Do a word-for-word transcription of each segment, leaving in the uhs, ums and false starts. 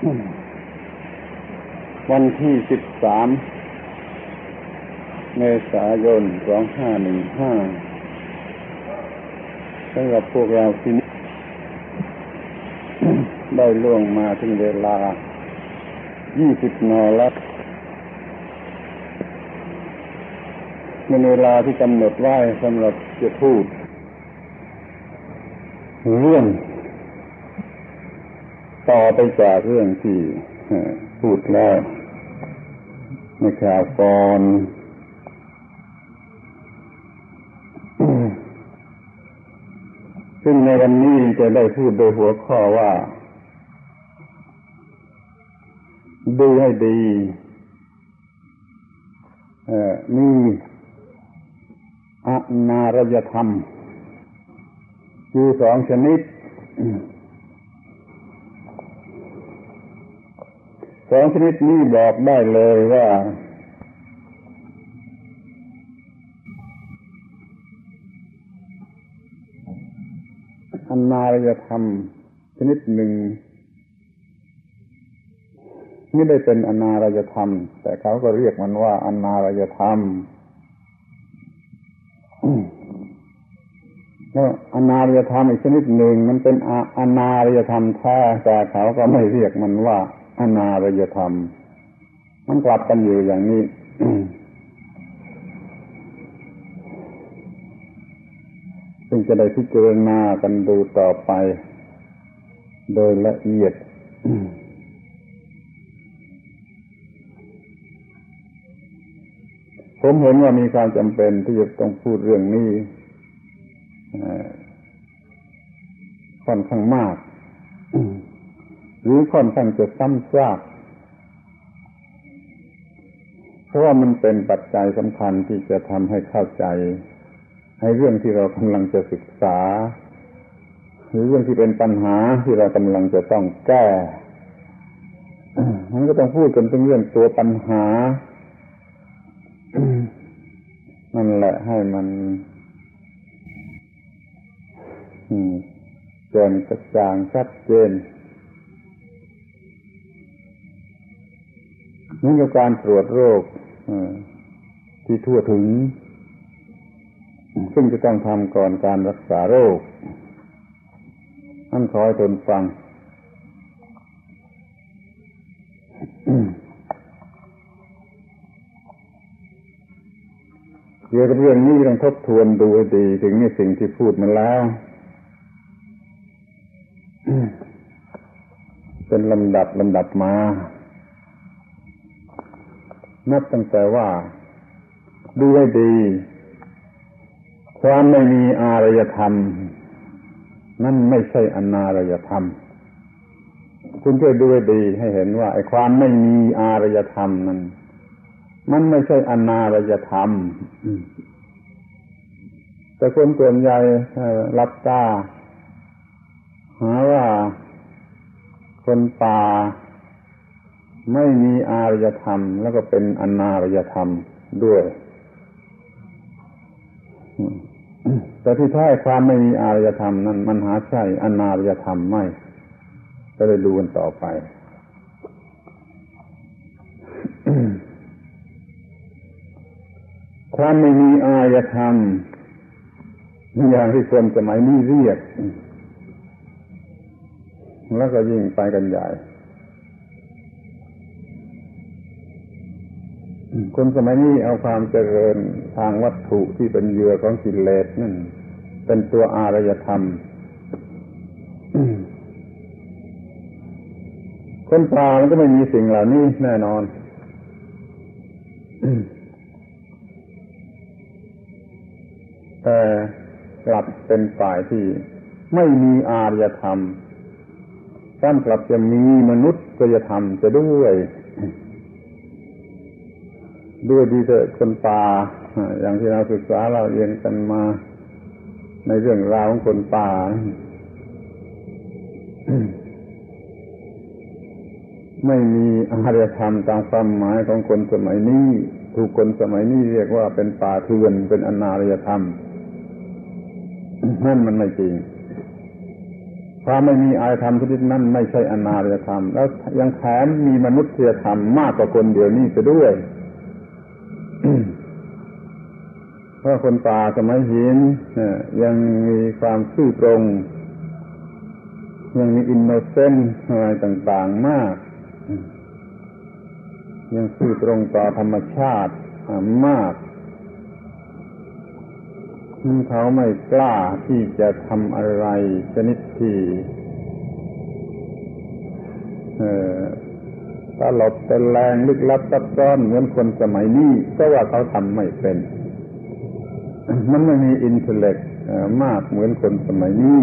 วันที่สิบสามเมษายนสองห้าหนึ่งห้าสำหรับพวกเราที่นี้ ได้ล่วงมาถึงเวลายี่สิบนแล้วเป็นเวลาที่กำหนดไว้สำหรับจะพูดเรื่องต่อไปจากเรื่องที่พูดแล้วในคราวก่อนซึ่งในวันนี้จะได้พูดโดยหัวข้อว่าดูให้ดีมีอนารยธรรมอยู่สองชนิดสองชนิดนี้บอกได้เลยว่าอนารยธรรมชนิดหนึ่งไม่ได้เป็นอนารยธรรมแต่เขาก็เรียกมันว่าอนารยธรรมแล้วอนารยธรรมอีกชนิดหนึ่งมันเป็นอนารยธรรมแท้แต่เขาก็ไม่เรียกมันว่าอนารยธรรมมันกลับกันอยู่อย่างนี้ ซึ่งจะได้พิจารณากันดูต่อไปโดยละเอียด ผมเห็นว่ามีความจำเป็นที่จะต้องพูดเรื่องนี้ค่อนข้างมาก หรือค่อนข้างจะซ้ำซากเพราะว่ามันเป็นปัจจัยสำคัญที่จะทำให้เข้าใจให้เรื่องที่เรากำลังจะศึกษาหรือเรื่องที่เป็นปัญหาที่เรากำลังจะต้องแก้มันก็ต้องพูดกันถึงเรื่องตัวปัญหานั่นแหละให้มันแจ่มกระจ่างชัดเจนเหมือนกับการตรวจโรคที่ทั่วถึงซึ่งจะต้องทำก่อนการรักษาโรคท่านขอให้ทนฟัง เกี่ยวกับเรื่องนี้ต้องทบทวนดูให้ดีถึงในสิ่งที่พูดมาแล้วเป็นลำดับลำดับมานับตั้งแต่ว่าดูให้ดีความไม่มีอารยธรรมนั่นไม่ใช่อนารยธรรมคุณช่วยดูให้ดีให้เห็นว่าไอ้ความไม่มีอารยธรรมนั้นมันไม่ใช่อนารยธรรมแต่คนส่วนใหญ่รับตาหาว่าคนป่าไม่มีอารยธรรมแล้วก็เป็นอนารยธรรมด้วยแต่ที่แท้ความไม่มีอารยธรรมนั้นมันหาใช่อนารยธรรมไม่ก็เลยดูกันต่อไป ความไม่มีอารยธรรมอย่างที่คนสมัยนี้เรียกแล้วก็ยิ่งไปกันใหญ่คนสมัยนี้เอาความเจริญทางวัตถุที่เป็นเหยื่อของกิเลสนั่นเป็นตัวอารยธรรม คนป่ามันก็ไม่มีสิ่งเหล่านี้แน่นอน แต่กลับเป็นฝ่ายที่ไม่มีอารยธรรมท่านกลับจะมีมนุษยธรรมจะด้วยด้วยดีเถอะคนป่าอย่างที่เราศึกษาเราเรียนกันมาในเรื่องราวของคนป่า ไม่มีอารยธรรมตามความหมายของคนสมัยนี้ถูกคนสมัยนี้เรียกว่าเป็นป่าเถื่อนเป็นอนารยธรรมนั่นมันไม่จริงความไม่มีอารยธรรมชนิดนั้นไม่ใช่อนารยธรรมแล้วยังแถมมีมนุษยธรรมมากกว่าคนเดียวนี้ไปด้วย เพราะคนป่าสมัยหินยังมีความซื่อตรงยังมีอินโนเซนต์อะไรต่างๆมากยังซื่อตรงต่อธรรมชาติมากเขาไม่กล้าที่จะทำอะไรชนิดที่ตลบตะแลงลึกลับซับซ้อนเหมือนคนสมัยนี้เพราะว่าเขาทำไม่เป็นมันไม่มีอินเทลเล็กต์มากเหมือนคนสมัยนี้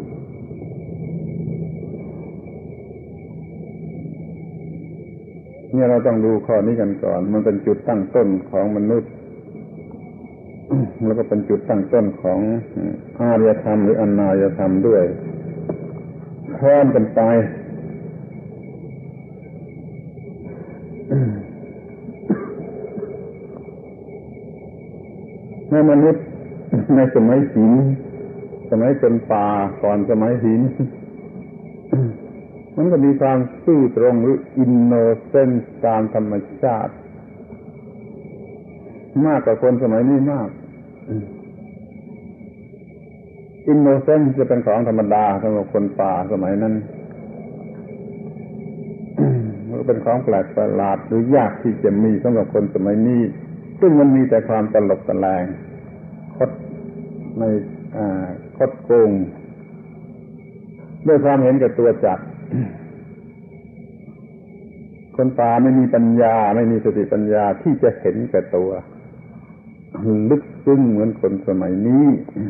เนี่ยเราต้องดูข้อนี้กันก่อนมันเป็นจุดตั้งต้นของมนุษย์แล้วก็เป็นจุดตั้งต้นของอารยธรรมหรืออนารยธรรมด้วยพร้อมกันไปในมนุษย์ในสมัยหินสมัยเป็นป่าก่อนสมัยหินมันก็มีความซื่อตรงหรืออินโนเซนต์ตามธรรมชาติมากกว่าคนสมัยนี้มากอินโนเซนต์จะเป็นของธรรมดาสำหรับคนป่าสมัยนั้นมันก็เป็นของแปลกประหลาดหรือยากที่จะมีสำหรับคนสมัยนี้ซึ่งมันมีแต่ความตลกตะแลงคดในคดโกงด้วยความเห็นแก่ตัวจัดคนป่าไม่มีปัญญาไม่มีสติปัญญาที่จะเห็นแก่ตัวลึกซึ้งเหมือนคนสมัยนี้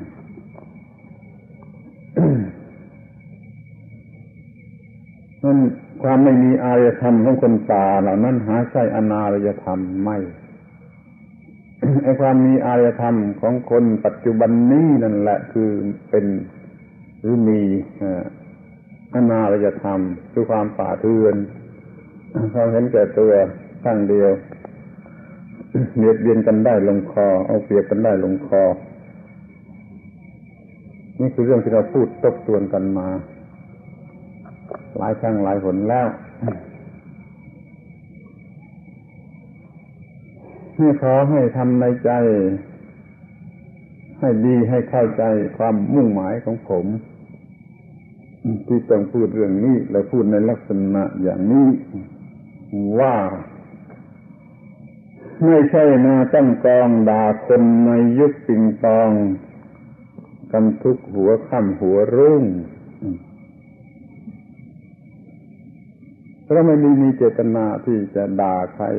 นั่นความไม่มีอารยธรรมของคนป่าเหล่านั้นหาใช่อนารยธรรมไม่ไอ้ความมีอารยธรรมของคนปัจจุบันนี้นั่นแหละคือเป็นหรือมีอนารยธรรมคือความป่าเถื่อนเขาเห็นแก่ตัวข้างเดียวเบียดเบียนกันได้ลงคอเอาเปรียบกันได้ลงคอนี่คือเรื่องที่เราพูดทบทวนกันมาหลายครั้งหลายหนแล้วนี่ขอให้ทำในใจให้ดีให้เข้าใจความมุ่งหมายของผมที่ต้องพูดเรื่องนี้และพูดในลักษณะอย่างนี้ว่าไม่ใช่มาตั้งกองด่าคนในยุคปิงปองกันทุกหัวค่ำหัวรุ่งเพราะไม่มีมีเจตนาที่จะด่าใคร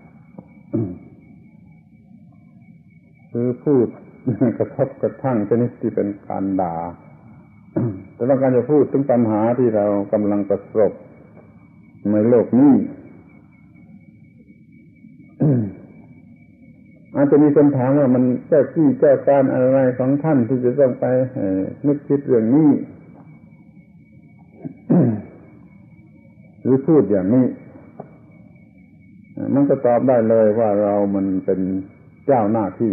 หรือพูดกระทบกระทั่งชนิดที่เป็นการด่าแต่ต้องการจะพูดถึงปัญหาที่เรากำลังประสบในโลกนี้ อาจจะมีคนถามว่ามันเจ้าที่เจ้าการอะไรของท่านที่จะต้องไปนึกคิดเรื่องนี้ หรือพูดอย่างนี้มันก็ตอบได้เลยว่าเรามันเป็นเจ้าหน้าที่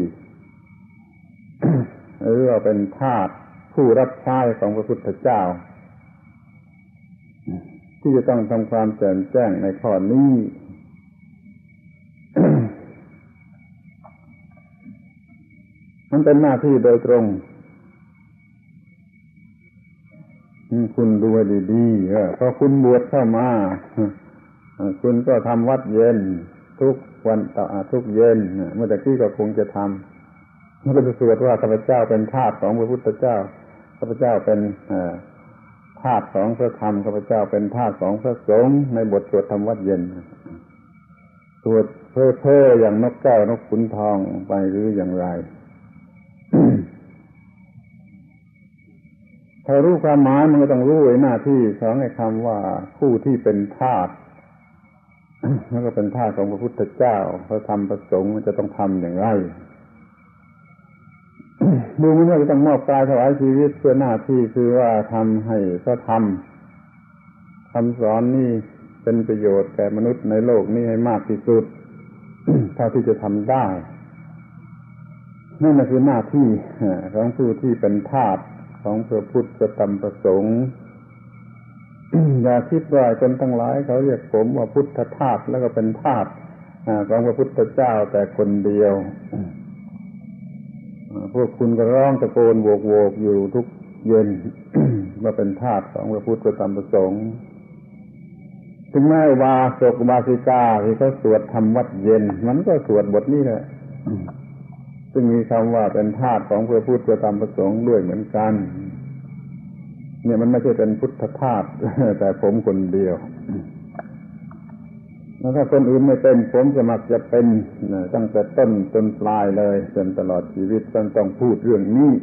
หรือเราเป็นทาสผู้รับใช้ของพระพุทธเจ้าที่จะต้องทำความแจ่มแจ้งในข้อนี้ มันเป็นหน้าที่โดยตรงคุณดูให้ดีๆเพราะคุณบวชเข้ามาคุณก็ทำวัดเย็นทุกวันต่อทุกเย็นเมื่อตะกี้ก็คงจะทำมันก็จะสวดว่าข้าพเจ้าเป็นทาสของพระพุทธเจ้าข้าพเจ้าเป็นทาสของพระธรรมข้าพเจ้าเป็นทาสของพระสงฆ์ในบทสวดทำวัดเย็นสวดเพ้อเพ้ออย่างนกแก้วนกขุนทองไปหรืออย่างไร ถ้ารู้ความหมายมันก็ต้องรู้ไอ้หน้าที่ของไอ้คำว่าผู้ที่เป็นทาสแล้วก็เป็นทาสของพระพุทธเจ้าพระธรรมพระสงฆ์มันจะต้องทำอย่างไร ดูมันว่าจะต้องมอบกายถวายชีวิตเพื่อหน้าที่คือว่าทำให้พระธรรมคำสอนนี่เป็นประโยชน์แก่มนุษย์ในโลกนี้ให้มากที่สุด เท่าที่จะทำได้นั่นคือหน้าที่ของผู้ที่เป็นทาสของพระพุทธพระธรรมพระสงฆ์อย่าคิดว่าคนทั้งหลายเขาเรียกผมว่าพุทธทาสแล้วก็เป็นทาสของพระพุทธเจ้าแต่คนเดียวพวกคุณก็ร้องตะโกนโวกโวกอยู่ทุกเย็น ว่าเป็นทาสของพระพุทธพระธรรมพระสงฆ์ถึงแม้วาสกวาสิกาที่เขาสวดธรรมวัดเย็นมันก็สวดบทนี้แหละซึ่งมีคำว่าเป็นทาสของพระพุทธพระธรรมพระสงฆ์ด้วยเหมือนกันเนี่ยมันไม่ใช่เป็นพุทธทาสแต่ผมคนเดียวแล้วถ้าคนอื่นไม่เป็นผมจะมักจะเป็นตั้งแต่ต้นจนปลายเลยจนตลอดชีวิตต้องต้องพูดเรื่องนี้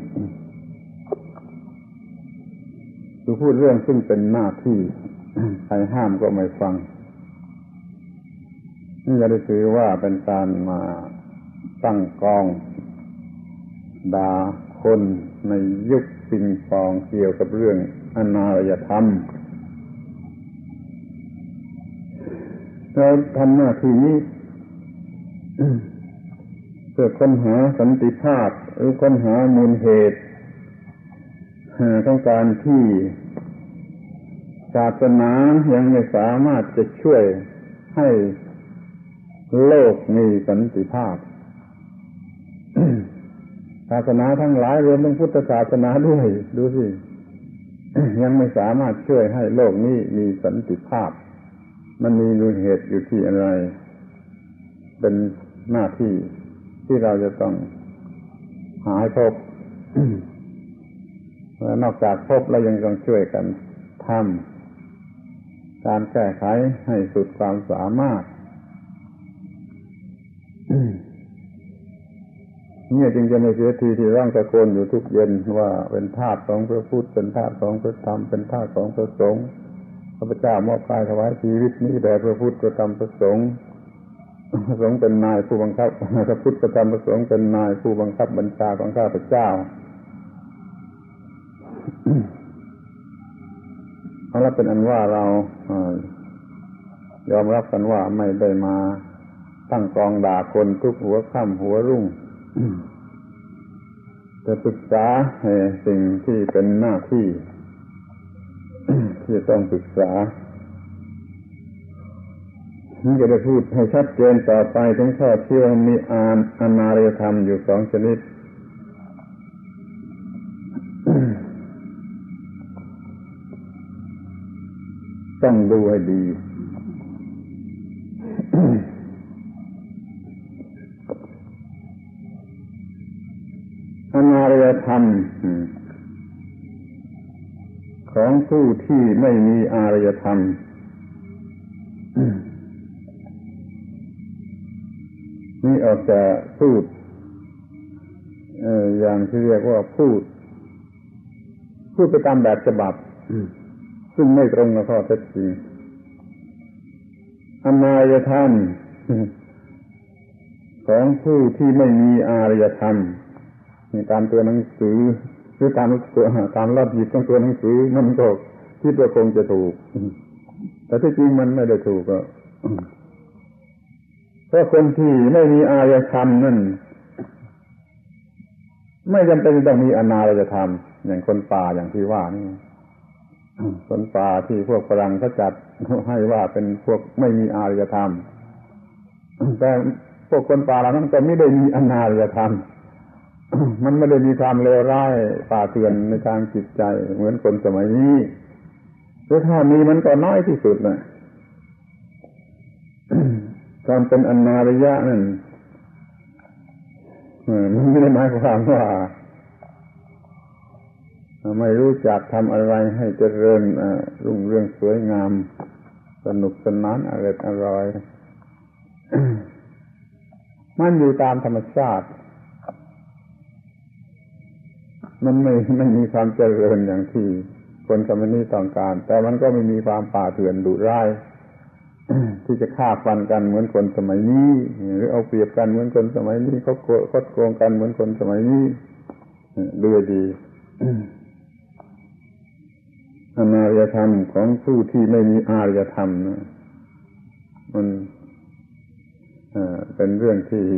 คือพูดเรื่องซึ่งเป็นหน้าที่ใครห้ามก็ไม่ฟังนี่จะได้ถือว่าเป็นการมาตั้งกองด่าคนในยุคปิงปองเกี่ยวกับเรื่องอนารยธรรมเราทำหน้าที่นี้เพื่อค้นหาสันติภาพหรือค้นหามูลเหตุของการที่ศาสนายังไม่สามารถจะช่วยให้โลกมีสันติภาพ ศาสนาทั้งหลายรวมทั้งพุทธศาสนาด้วยดูสิ ยังไม่สามารถช่วยให้โลกนี้มีสันติภาพมันมีมูลเหตุอยู่ที่อะไรเป็นหน้าที่ที่เราจะต้องหาให้พบ และนอกจากพบแล้วยังต้องช่วยกันทำการแก้ไขให้สุดความสามารถ เนี่ยจึงจะไม่เสียทีที่ร้องตะโกนอยู่ทุกเย็นว่าเป็นทาสของพระพุทธเป็นทาสของพระธรรมเป็นทาสของพระสงฆ์ข้าพเจ้ามอบกายถวายชีวิตนี้แด่พระพุทธพระธรรมพระสงฆ์พระสงฆ์เป็นนายผู้บังคับพระพุทธพระธรรมพระสงฆ์เป็นนายผู้บังคับบัญชาของข้าพเจ้า เอาละเป็นอันว่าเรายอมรับกันว่าไม่ได้มาตั้งกองด่าคนทุกหัวค่ำหัวรุ่งแต่ศึกษาสิ่งที่เป็นหน้าที่ที่ต้องศึกษานี่จะได้พูดให้ชัดเจนต่อไปถึงข้อที่ว่ามีอานอนารยธรรมอยู่สองชนิดต้องดูให้ดีอนารยธรรมของผู้ที่ไม่มีอารยธรรมนี่ออกจะพูดอย่างที่เรียกว่าพูดพูดไปตามแบบฉบับซึ่งไม่ตรงกับข้อเท็จจริงอนารยธรรมของผู้ที่ไม่มีอารยธรรมนี่ตามตัวหนังสือหรือตามตัวตามรอบหยิบของตัวหนังสือมันก็คิดว่าคงจะถูกแต่ที่จริงมันไม่ได้ถูกก็เพราะคนที่ไม่มีอารยธรรมนั่นไม่จำเป็นต้องมีอนารยธรรมอย่างคนป่าอย่างที่ว่านี่คนป่าที่พวกฝรั่งเขาจัดให้ว่าเป็นพวกไม่มีอารยธรรมแต่พวกคนป่าเหล่านั้นก็ไม่ได้มีอนารยธรรมมันไม่ได้มีความเลวร้ายป่าเถื่อนในทางจิตใจเหมือนคนสมัยนี้หรือถ้ามีมันก็น้อยที่สุดนะการเป็นอนารยะนั่นมันไม่ได้หมายความว่าไม่รู้จักทำอะไรให้เจริญรุ่งเรืองสวยงามสนุกสนานอร่อยอร่อยมันอยู่ตามธรรมชาติมันไม่ไม่มีความเจริญอย่างที่คนสมัยนี้ต้องการแต่มันก็ไม่มีความป่าเถื่อนดุร้ายที่จะฆ่าฟันกันเหมือนคนสมัยนี้หรือเอาเปรียบกันเหมือนคนสมัยนี้เขาคดโกงกันเหมือนคนสมัยนี้ดูดีอนารยธรรมของผู้ที่ไม่มีอารยธรรมนะมันเป็นเรื่องที่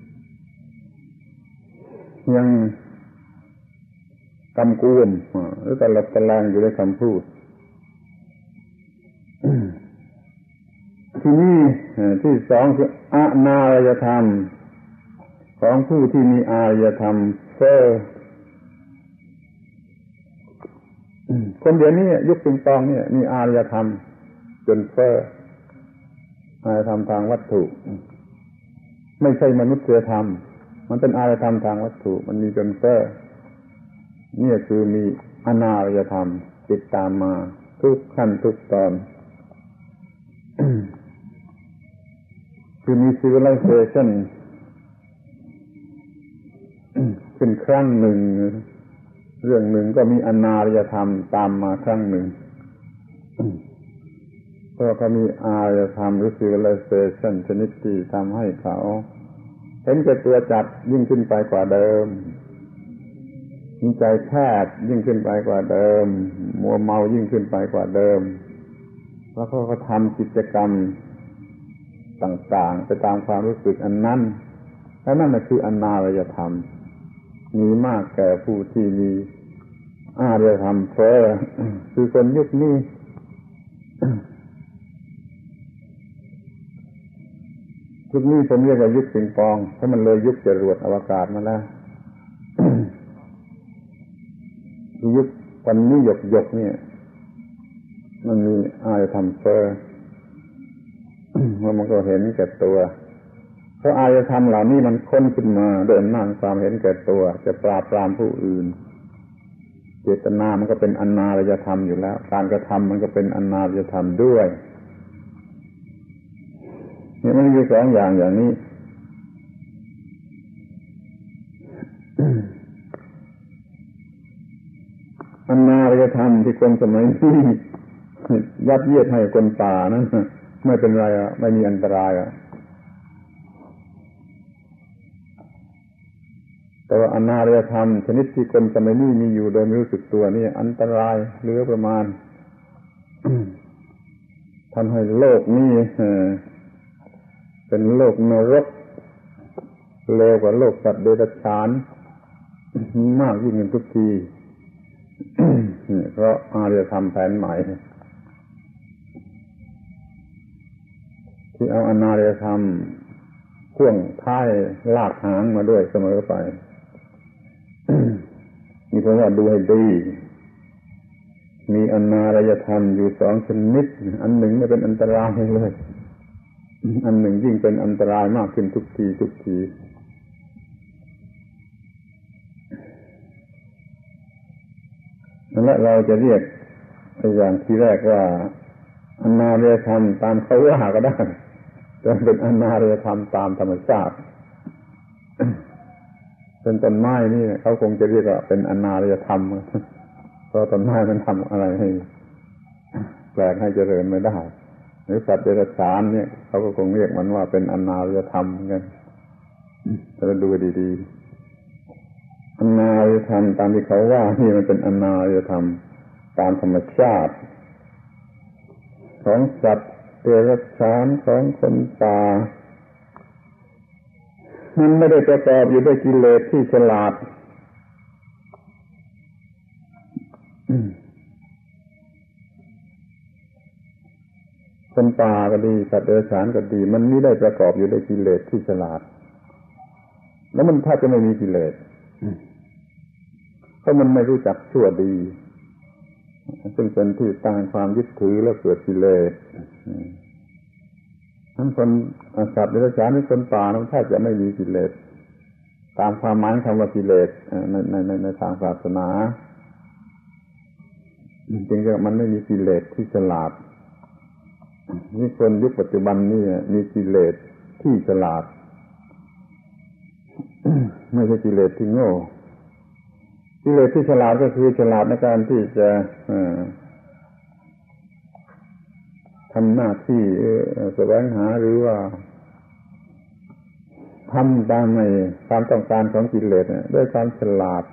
ยังกำกวมหรือตะลับตะแลงอยู่ในคำพูดที่สองคืออนารยธรรมของผู้ที่มีอารยธรรมเฟ้อคนเดี๋ยวนี้ยุคปิงปองเนี่ยมีอารยธรรมจนเฟ้ออารยธรรมทางวัตถุไม่ใช่มนุษยธรรมมันเป็นอารยธรรมทางวัตถุมันมีจนเฟ้อนี่คือมีอนารยธรรมติดตามมาทุกขั้นทุกตอน คือมี civilization ขึ้นครั้งหนึ่งเรื่องหนึ่งก็มีอนารยธรรมตามมาครั้งหนึ่งเพราะเขามีอารยธรรมหรือ civilization ชนิดที่ทำให้เขาเห็นแก่ตัวจัดยิ่งขึ้นไปกว่าเดิมมีใจแคบยิ่งขึ้นไปกว่าเดิมมัวเมายิ่งขึ้นไปกว่าเดิมแล้วเขาก็ทำกิจกรรมต่างๆไปตามความรู้สึกอันนั้นและนั่นน่ะคืออนารยธรรมมีมากแก่ผู้ที่มีอารยธรรมเฟ้อคือคนยุคนี้ยุคนี้ผมเรียกว่ายุคปิงปองเพราะมันเลยยุคจรวดอวกาศมาแล้ว ยุควันนี้หยกหยกเนี่ยมันมีอารยธรรมเฟ้อมันก็เห็นแก่ตัวเพราะอารยธรรมเหล่านี้มันค้นขึ้นมาโดยอำนาจความเห็นแก่ตัวจะปราบปรามผู้อื่นเจตนามันก็เป็นอนารยธรรมอยู่แล้วการกระทำมันก็เป็นอนารยธรรมด้วยเนี่ยมันมีสองอย่างอย่างนี้ อนารยธรรมที่คนสมัยนี้ยัดเยียดให้คนป่านั้นไม่เป็นไรอ่ะไม่มีอันตรายอ่ะแต่ว่าอนารยธรรมชนิดที่คนสมัยนี้มีอยู่โดยไม่รู้สึกตัวนี่อันตรายเหลือประมาณ ทำให้โลกนี้เป็นโลกนรกเลวกว่าโลกสัตว์เดรัจฉานมากยิ่งขึ้นทุกทีเพราะอารยธรรมแผนใหม่ที่เอาอนารยธรรมพ่วงท้ายลากหางมาด้วยเสมอไป มีคนว่าดูให้ดีมีอนารยธรรมอยู่สองชนิดอันหนึ่งไม่เป็นอันตรายเลยอันหนึ่งยิ่งเป็นอันตรายมากขึ้นทุกทีทุกทีและเราจะเรียกอย่างที่แรกว่าอนารยธรรมตามเขาว่าก็ได้จะเป็นอนารยธรรมตามธรรมชาติเป็นต้นไม้นี่เขาคงจะเรียกว่าเป็นอนารยธรรมเพราะต้นไม้มันทำอะไรให้แปลกให้เจริญไม่ได้หรือสัตว์เดรัจฉานเนี่ยเขาก็คงเรียกมันว่าเป็นอนารยธรรมเหมือนกันถ้าเราดูดีๆอนารยธรรมตามที่เขาว่านี่มันเป็นอนารยธรรมตามธรรมชาติของสัตว์เดรัจฉานของคนป่ามันไม่ได้ประกอบอยู่ด้วยกิเลสที่ฉลาดคนป่าก็ดีสัตว์เดรัจฉานก็ดีมันไม่ได้ประกอบอยู่ด้วยกิเลสที่ฉลาดแล้วมันถ้าจะไม่มีกิเลสเพราะมันไม่รู้จักชั่วดีซึ่งเป็นที่ตั้งความยึดถือและเกิดกิเลสทั้งคนสัตว์เดรัจฉานหรือคนป่านั้นแทบจะไม่มีกิเลสตามความหมายคำว่ากิเลสในในในในทางศาสนาจริงๆมันไม่มีกิเลสที่ฉลาดนี่คนยุคปัจจุบันนี่มีกิเลสที่ฉลาด ไม่ใช่กิเลสที่โง่กิเลสที่ฉลาดก็คือฉลาดในการที่จะทำหน้าที่แสวงหาหรือว่าทำตามในความต้องการของกิเลสด้วยความฉลาด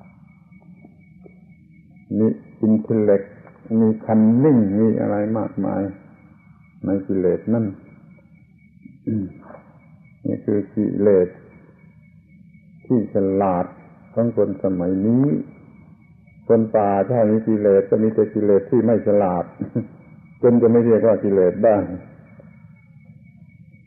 มีอินเทลเล็กต์มีคันนิ่งมีอะไรมากมายในกิเลสนั่นนี่คือกิเลสที่ฉลาดของคนสมัยนี้คนป่าถ้ามีกิเลสก็มีแต่กิเลสที่ไม่ฉลาดจนจะไม่เรียกว่ากิเลสได้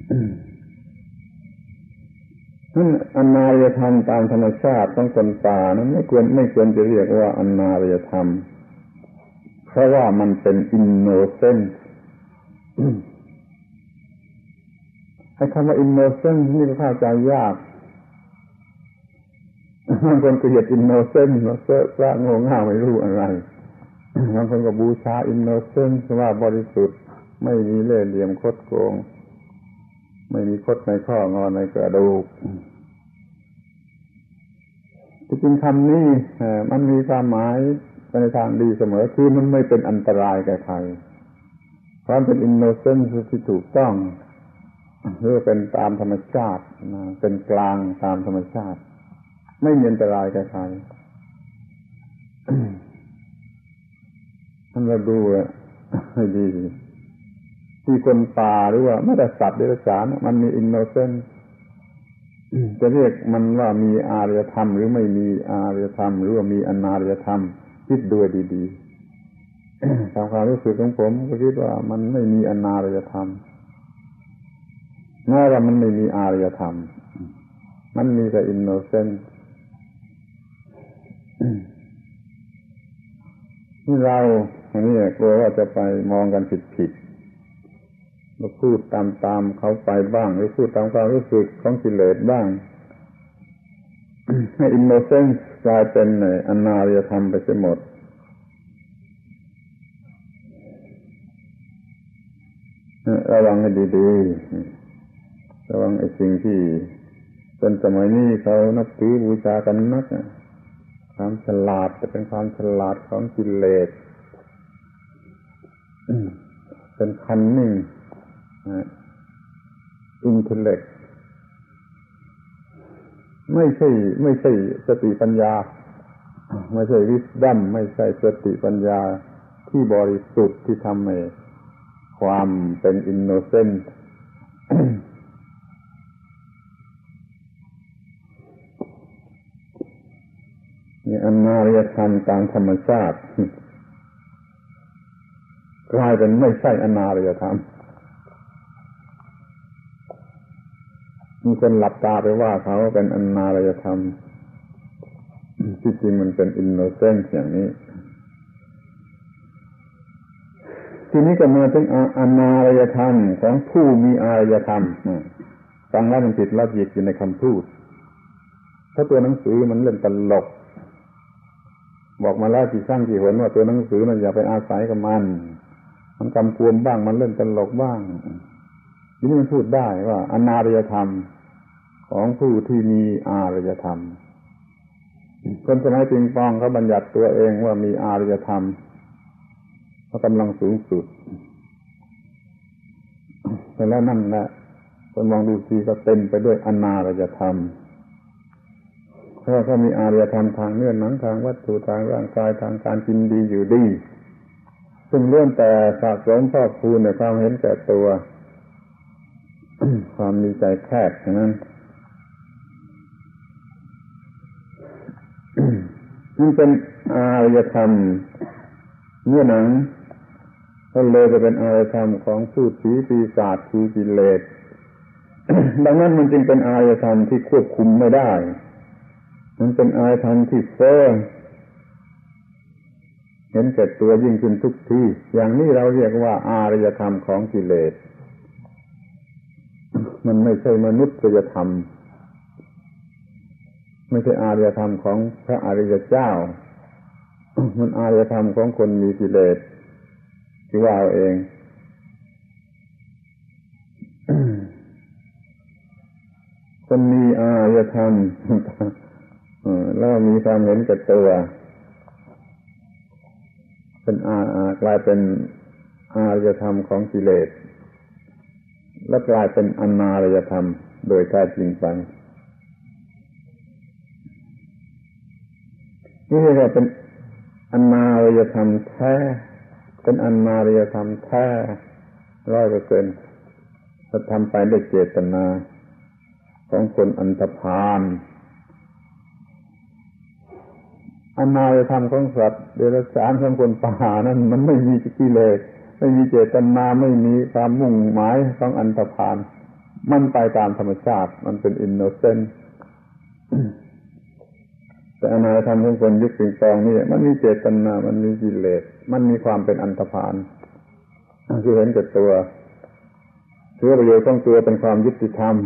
นั่นอนาารยธรรมตามธรรมชาติของคนป่านั้นไม่ควรไม่ควรจะเรียกว่าอนาารยธรรมเพราะว่ามันเป็นอินโนเซนต์ไอ้คำว่าอินโนเซนต์นี่ก็เข้าใจยากบางคนเกลียดอินโนเซนต์เซ่อพระโง่เง่าไม่รู้อะไรบางคนก็บูชาอินโนเซนต์ว่าบริสุทธิ์ไม่มีเล่ห์เหลี่ยมคดโกงไม่มีคดในข้องอในกระดูกที่จริงคำนี้มันมีความหมายในทางดีเสมอคือมันไม่เป็นอันตรายแก่ใครความเป็นอินโนเซนต์ที่ถูกต้องหรือเป็นตามธรรมชาติเป็นกลางตามธรรมชาติไม่มีอันตรายแก่ใครท่านเราดูให้ดีที่คนป่าหรือว่าไม่แต่สัตว์เดรัจฉานมันมีอินโนเซนต์จะเรียกมันว่ามีอารยธรรมหรือไม่มีอารยธรรมหรือว่ามีอนารยธรรมคิดดูดีๆตามความรู้สึกของผมก็คิดว่ามันไม่มีอนารยธรรมแม้ว่ามันไม่มีอารยธรรมมันมีแต่อินโนเซนต์ที่เราอันนี้กลัวว่าจะไปมองกันผิดๆเราพูดตามๆเขาไปบ้างหรือพูดตามความรู้สึกของกิเลสบ้างให้อินโนเซนต์กลายเป็นอนาารยธรรมไปเสียหมดระวังให้ดีๆระวังไอ้สิ่งที่คนสมัยนี้เขานับถือบูชากันนักความฉลาดจะเป็นความฉลาดของกิเลสเป็นคันนิ่งอินเทลเล็กไม่ใช่ไม่ใช่สติปัญญาไม่ใช่วิสดัมไม่ใช่สติปัญญาที่บริสุทธิ์ที่ทำให้ความเป็นอินโนเซนต์นี่อนารยธรรมตามธรรมชาติกลายเป็นไม่ใช่อนารยธรรมมีคนหลับตาไปว่าเขาเป็นอนารยธรรมที่จริงมันเป็นอินโนเซนต์อย่างนี้ทีนี้ก็มาถึงอนารยธรรมของผู้มีอารยธรรมฟังแล้วมันผิดลอจิกอยู่ในคำพูดถ้าตัวหนังสือมันเล่นตลกบอกมาแล้วกี่ครั้งกี่หนว่าตัวหนังสือมันอย่าไปอาศัยกับมันมันกำกวมบ้างมันเล่นตลกบ้างทีนี้มันพูดได้ว่าอนารยธรรมของผู้ที่มีอารยธรรมคนสมัยปิงปองเขาบัญญัติตัวเองว่ามีอารยธรรมเขากำลังสูงสุดแต่แล้วนั่นแหละคนมองดูทีก็เต็มไปด้วยอนารยธรรมเพราะเขามีอารยธรรมทางเนื้อหนังทางวัตถุทางร่างกายทางการกินดีอยู่ดีซึ่งล้วนแต่สะสมพอกพูนในความเห็นแก่ตัว ความมีใจแคบฉะนั้น มันเป็นอารยธรรมเนื้อหนังก็เลยจะเป็นอารยธรรมของผู้ผีปีศาจคือกิเลส ดังนั้นมันจึงเป็นอารยธรรมที่ควบคุมไม่ได้มันเป็นอารยธรรมที่เฟ้อเห็นแก่ตัวยิ่งขึ้นทุกทีอย่างนี้เราเรียกว่าอารยธรรมของกิเลสมันไม่ใช่มนุษยธรรมไม่ใช่อารยธรรมของพระอริยเจ้ามันอารยธรรมของคนมีกิเลสที่ว่าเอาเองคนมีอารยธรรมแล้วมีความเห็นแก่ตัวเป็นอากลายเป็นอารยธรรมของกิเลสและกลายเป็นอนารยธรรมโดยแท้จริงไปนี่เรียกว่าเป็นอนารยธรรมแท้เป็นอนารยธรรมแท้ร้อยเปอร์เซ็นต์ถ้าทำไปด้วยเจตนาของคนอันธพาลอนารยธรรมของสัตว์เดรัจฉานของคนป่านั้นมันไม่มีกิเลสไม่มีเจตนาไม่มีความมุ่งหมายของอันธพาลมันไปตามธรรมชาติมันเป็นอินโนเซนต์แต่อนาธรรมของคนยึดสิ่งของนี่มันมีเจตนามันมีกิเลสมันมีความเป็นอันธพาลคือเห็นแก่ตัวถือประโยชน์ของตัวเป็นความยุติธรรม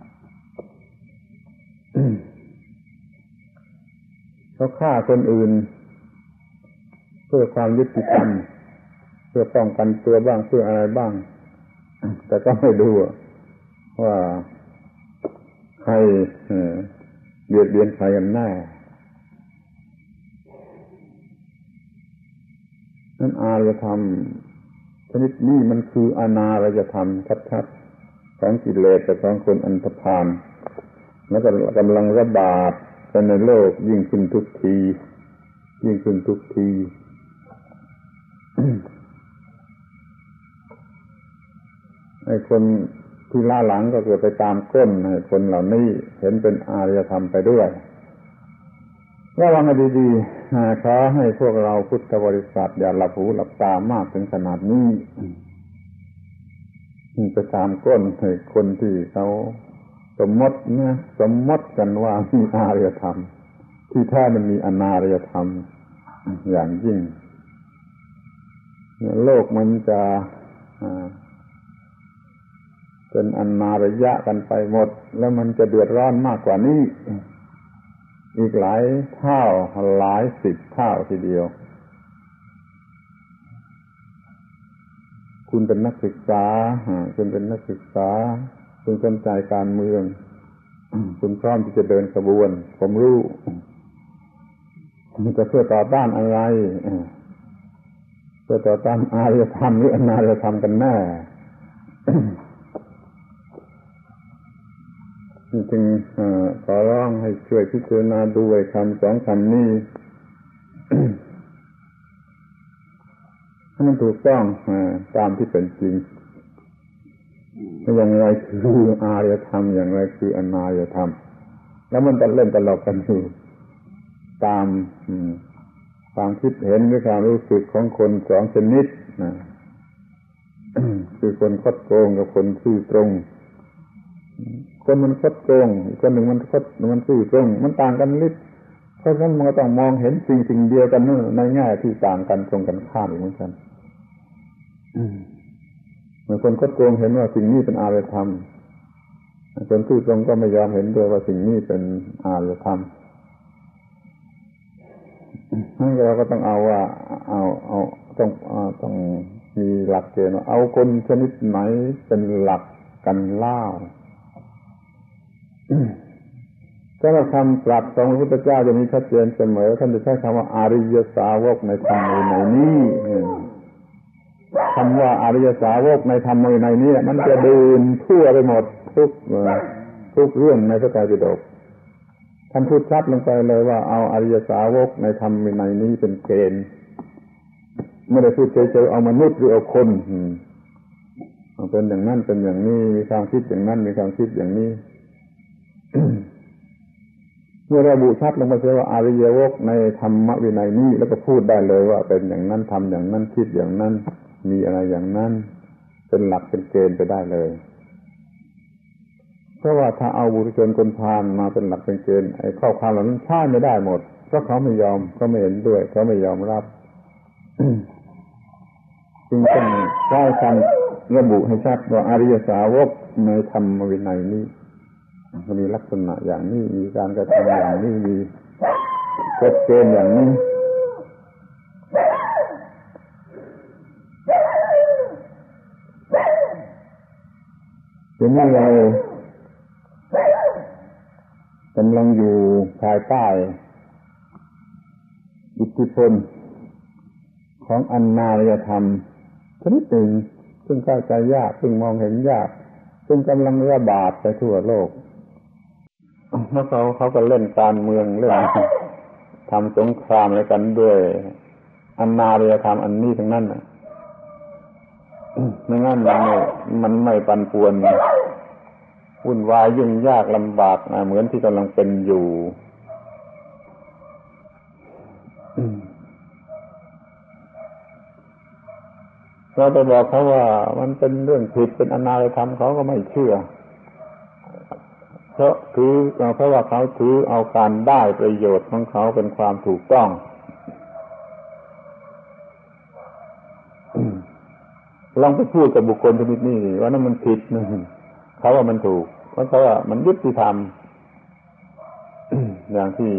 เขาฆ่าคนอื่นเพื่อความยุติธรรมเพื่อป้องกันตัวบ้างเพื่ออะไรบ้างแต่ก็ไม่ดูว่าใครเบียดเบียนใครกันแน่นั้นอารยธรรมชนิดนี้มันคืออนาารยธรรมชัดๆของกิเลสกับของคนอันธพาลแล้วก็กำลังระบาดไปในโลกยิ่งขึ้นทุกทียิ่งขึ้นทุกทีไอ้คนที่ล้าหลังก็เกิดไปตามก้นให้คนเหล่านี้เห็นเป็นอารยธรรมไปด้วยระวังให้ดีๆขอให้พวกเราพุทธบริษัทอย่าหลับหูหลับตามากถึงขนาดนี้ไปตามก้นให้คนที่เขาสมมตินะสมมติกันว่ามีอารยธรรมที่แท้มันมีอนารยธรรมอย่างยิ่งโลกมันจะเป็นอนารยะกันไปหมดแล้วมันจะเดือดร้อนมากกว่านี้อีกหลายเท่าหลายสิบเท่าทีเดียวคุณเป็นนักศึกษาคุณเป็นนักศึกษาคุณสนใจการเมืองคุณพร้อมที่จะเดินขบวนผมรู้มันจะเพื่อต่อต้านอะไรเพื่อต่อต้านอารยธรรมหรืออนารยธรรมกันแน่จึงขอร้องให้ช่วยพิจารณาดูไอ้คำสองคำนี้ให้มันถูกต้องตามที่เป็นจริงอย่างไรคืออารยธรรมอย่างไรคืออนารยธรรมแล้วมันจะเล่นตลกกันอยู่ตามความคิดเห็นหรือความรู้สึกของคนสองชนิดนะคือคนคดโกงกับคนซื่อตรงคนมันคดโกงอีกคนหนึ่งมันคดมันซื่อตรงมันต่างกันนิดเพราะฉะนั้นมันก็ต้องมองเห็นสิ่งสิ่งเดียวกันในแง่ที่ต่างกันตรงกันข้ามเหมือนกันเมื่อคนคดโกงเห็นว่าสิ่งนี้เป็นอารยธรรมคนซื่อตรงก็ไม่ยอมเห็นด้วยว่าสิ่งนี้เป็นอารยธรรมนั่นเราก็ต้องเอาว่าเอาเอาต้องต้องมีหลักเกณฑ์เอาคนชนิดไหนเป็นหลักกันเล่าถ้าเราคำตรัสของพระพุทธเจ้าจะมีชัดเจนเสมอท่านจะใช้คำว่าอริยสาวกในธรรมในนี้คำว่าอริยสาวกในธรรมในนี้มันจะเดินทั่วไปหมดทุกทุกเรื่องในพระไตรปิฎกท่านพูดชัดลงไปเลยว่าเอาอริยสาวกในธรรมในนี้เป็นเกณฑ์ไม่ได้พูดเฉยๆเอามนุษย์หรือเอาคนเป็นอย่างนั้นเป็นอย่างนี้มีความคิดอย่างนั้นมีความคิดอย่างนี้ เมื่อระบุชัดลงไปเสียว่าอริยวกในธรรมวินัยนี้แล้วก็พูดได้เลยว่าเป็นอย่างนั้นทำอย่างนั้นคิดอย่างนั้นมีอะไรอย่างนั้นเป็นหลักเป็นเกณฑ์ไปได้เลยเพราะว่าถ้าเอาบุรุชนคนพาลมาเป็นหลักเป็นเกณฑ์ไอ้ข้อความเหล่านั้นใช้ไม่ได้หมดเพราะเขาไม่ยอมเขาไม่เห็นด้วยเขาไม่ยอมรับ จึงต้องใช้คำระบุให้ชัดว่าอริยสาวกในธรรมวินัยนี้มีลักษณะอย่างนี้มีการกระทำอย่างนี้มีกฎเกณฑ์อย่างนี้ทีนี้เรากำลังอยู่ภายใต้อิทธิพลของอนารยธรรมชนิดหนึ่งซึ่งเข้าใจยากซึ่งมองเห็นยากซึ่งกำลังระบาดไปทั่วโลกแล้วเขาเขาก็เล่นการเมืองเรื่องทำสงครามอะไรกันด้วยอนารยธรรมอันนี้ทั้งนั้นน่ะไม่งั้นมันไม่มันไม่ปันป่วนวุ่นวายยุ่งยากลำบากเหมือนที่กำลังเป็นอยู่เราไปบอกเขาว่ามันเป็นเรื่องผิดเป็นอนารยธรรมเขาก็ไม่เชื่อเพราะถือเพราะว่าเขาถือเอาการได้ประโยชน์ของเขาเป็นความถูกต้องลองไปพูดกับบุคคลชนิดนี้ว่านั่นมันผิดนะเขาว่ามันถูกเพราะเขาว่ามันยุติธรรม อย่างที่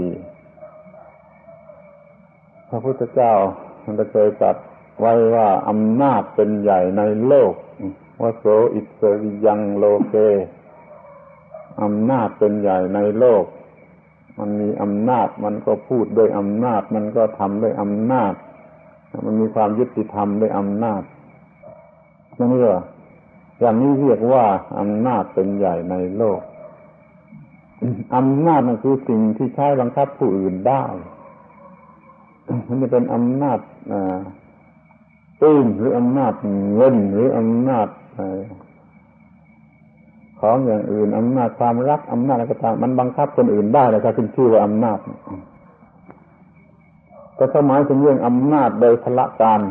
พระพุทธเจ้าท่านเคยตรัสไว้ว่าอำนาจเป็นใหญ่ในโลกวโสอิสริยังโลเกอำนาจเป็นใหญ่ในโลกมันมีอำนาจมันก็พูดด้วยอำนาจมันก็ทำด้วยอำนาจมันมีความยุติธรรมด้วยอำนาจนั่นเรียกอย่างนี้เรียกว่าอำนาจเป็นใหญ่ในโลกอำนาจนั่นคือสิ่งที่ใช้บังคับผู้อื่นได้มันจะเป็นอำนาจตื้นหรืออำนาจเงินหรืออำนาจของอย่างอื่นอำนาจความรักอำนาจอะไรก็ตามมันบังคับคนอื่นได้เลยถ้าขึ้นชื่อว่าอำนาจแต่สมัยถึงเรื่องอำนาจโดยพละการ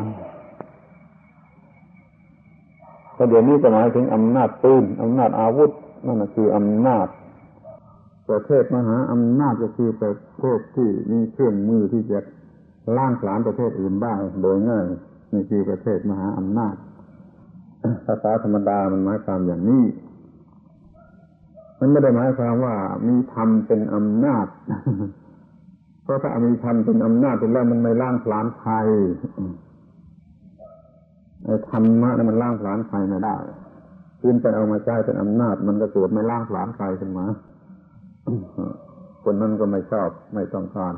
แต่เดี๋ยวนี้ก็หมายถึงอำนาจตื้นอำนาจอาวุธนั่นคืออำนาจประเทศมหาอำนาจก็คือประเทศที่มีเครื่องมือที่จะล้างผลาญประเทศอื่นได้โดยง่ายนี่คือประเทศมหาอำนาจภาษาธรรมดามันหมายความอย่างนี้มันไม่ได้หมายความว่ามีธรรมเป็นอำนาจเพราะถ้ามีธรรมเป็นอำนาจแล้วมันไม่ล้างผลาญใครไอ้ธรรมะนั้นมันล้างผลาญใครไม่ได้ขึ้นไปเอามาใช้เป็นอำนาจมันก็เกิดไม่ล้างผลาญใครขึ้นมาคนนั้นก็ไม่ชอบไม่ต้องการ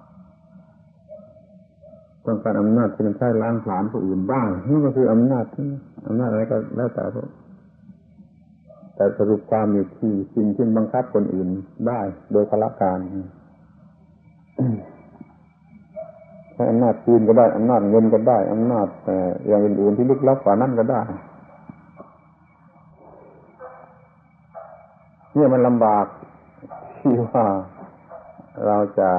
ต้องการอำนาจที่มันใช้ล้างผลาญผู้อื่นบ้างนี่ก็คืออำนาจอำนาจอะไรก็แล้วแต่แต่สรุปความอยู่ที่สิ่งที่บังคับคนอื่นได้โดยพละการใช้อำนาจปืนก็ได้อำนาจเงินก็ได้อำนาจอย่างอื่นๆที่ลึกลับกว่านั้นก็ได้เนี่ยมันลำบากที่ว่าเราจะ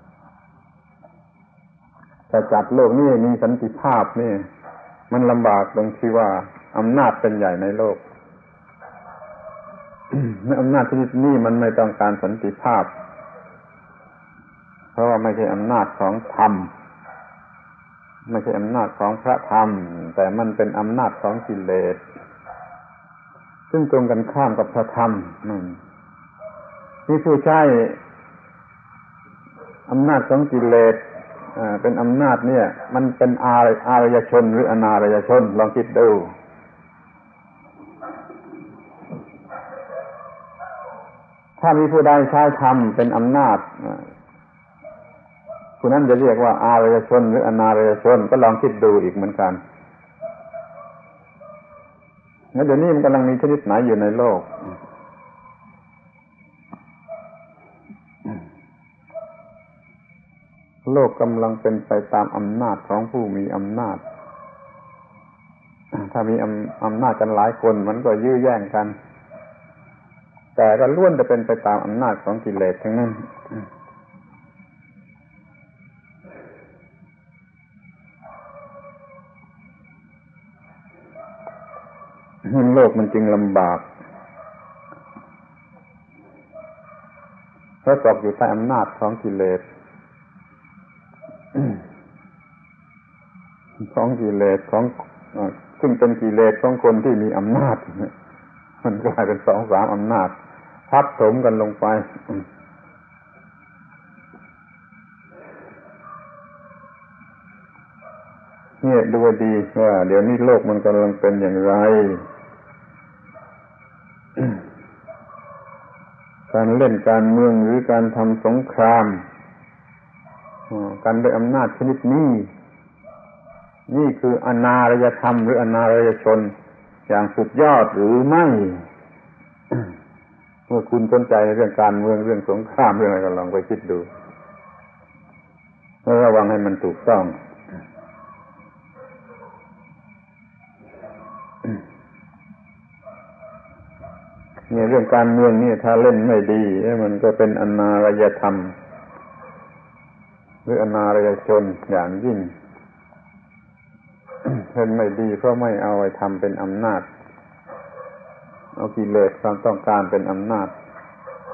จะจัดโลกนี้มีสันติภาพนี่มันลำบากตรงที่ว่าอำนาจเป็นใหญ่ในโลก อำนาจชนิดนี้มันไม่ต้องการสันติภาพเพราะว่าไม่ใช่อำนาจของธรรมไม่ใช่อำนาจของพระธรรมแต่มันเป็นอำนาจของกิเลสซึ่งตรงกันข้ามกับพระธรรมที่ผู้ใช้อำนาจของกิเลสเป็นอำนาจเนี่ยมันเป็นอารยชนหรืออนารยชนลองคิดดูถ้ามีผู้ใดใช้ธรรมเป็นอำนาจผู้นั้นจะเรียกว่าอารยชนหรืออนารยชนก็ลองคิดดูอีกเหมือนกันงั้นเดี๋ยวนี้มันกำลังมีชนิดไหนอยู่ในโลกโลกกำลังเป็นไปตามอำนาจของผู้มีอำนาจถ้ามีอำนาจกันหลายคนมันก็ยื้อแย่งกันแต่ก็ล้วนจะเป็นไปตามอำนาจของกิเลสทั้งนั้นโลกมันจึงลำบากเพราะตกอยู่ใต้อำนาจของกิเลสของกิเลสของซึ่งเป็นกิเลสของคนที่มีอำนาจมันกลายเป็นสองสามอำนาจทับถมกันลงไปเนี่ยดูดีว่าเดี๋ยวนี้โลกมันกำลังเป็นอย่างไรการเล่นการเมืองหรือการทำสงครามกันด้วยอำนาจชนิดนี้นี่คืออนารยธรรมหรืออนารยชนอย่างสุดยอดหรือไม่เมื่อคุณสนใจเรื่องการเมืองเรื่องสงครามเรื่องอะไรก็ลองไปคิดดูแล้วระวังให้มันถูกต้องเนี่ยเรื่องการเมืองนี่ถ้าเล่นไม่ดีมันก็เป็นอนารยธรรมหรืออนารยชนอย่างยิ่งเล่นไม่ดีเพราะไม่เอาไว้ทำเป็นอำนาจเอากิเลสความต้องการเป็นอำนาจ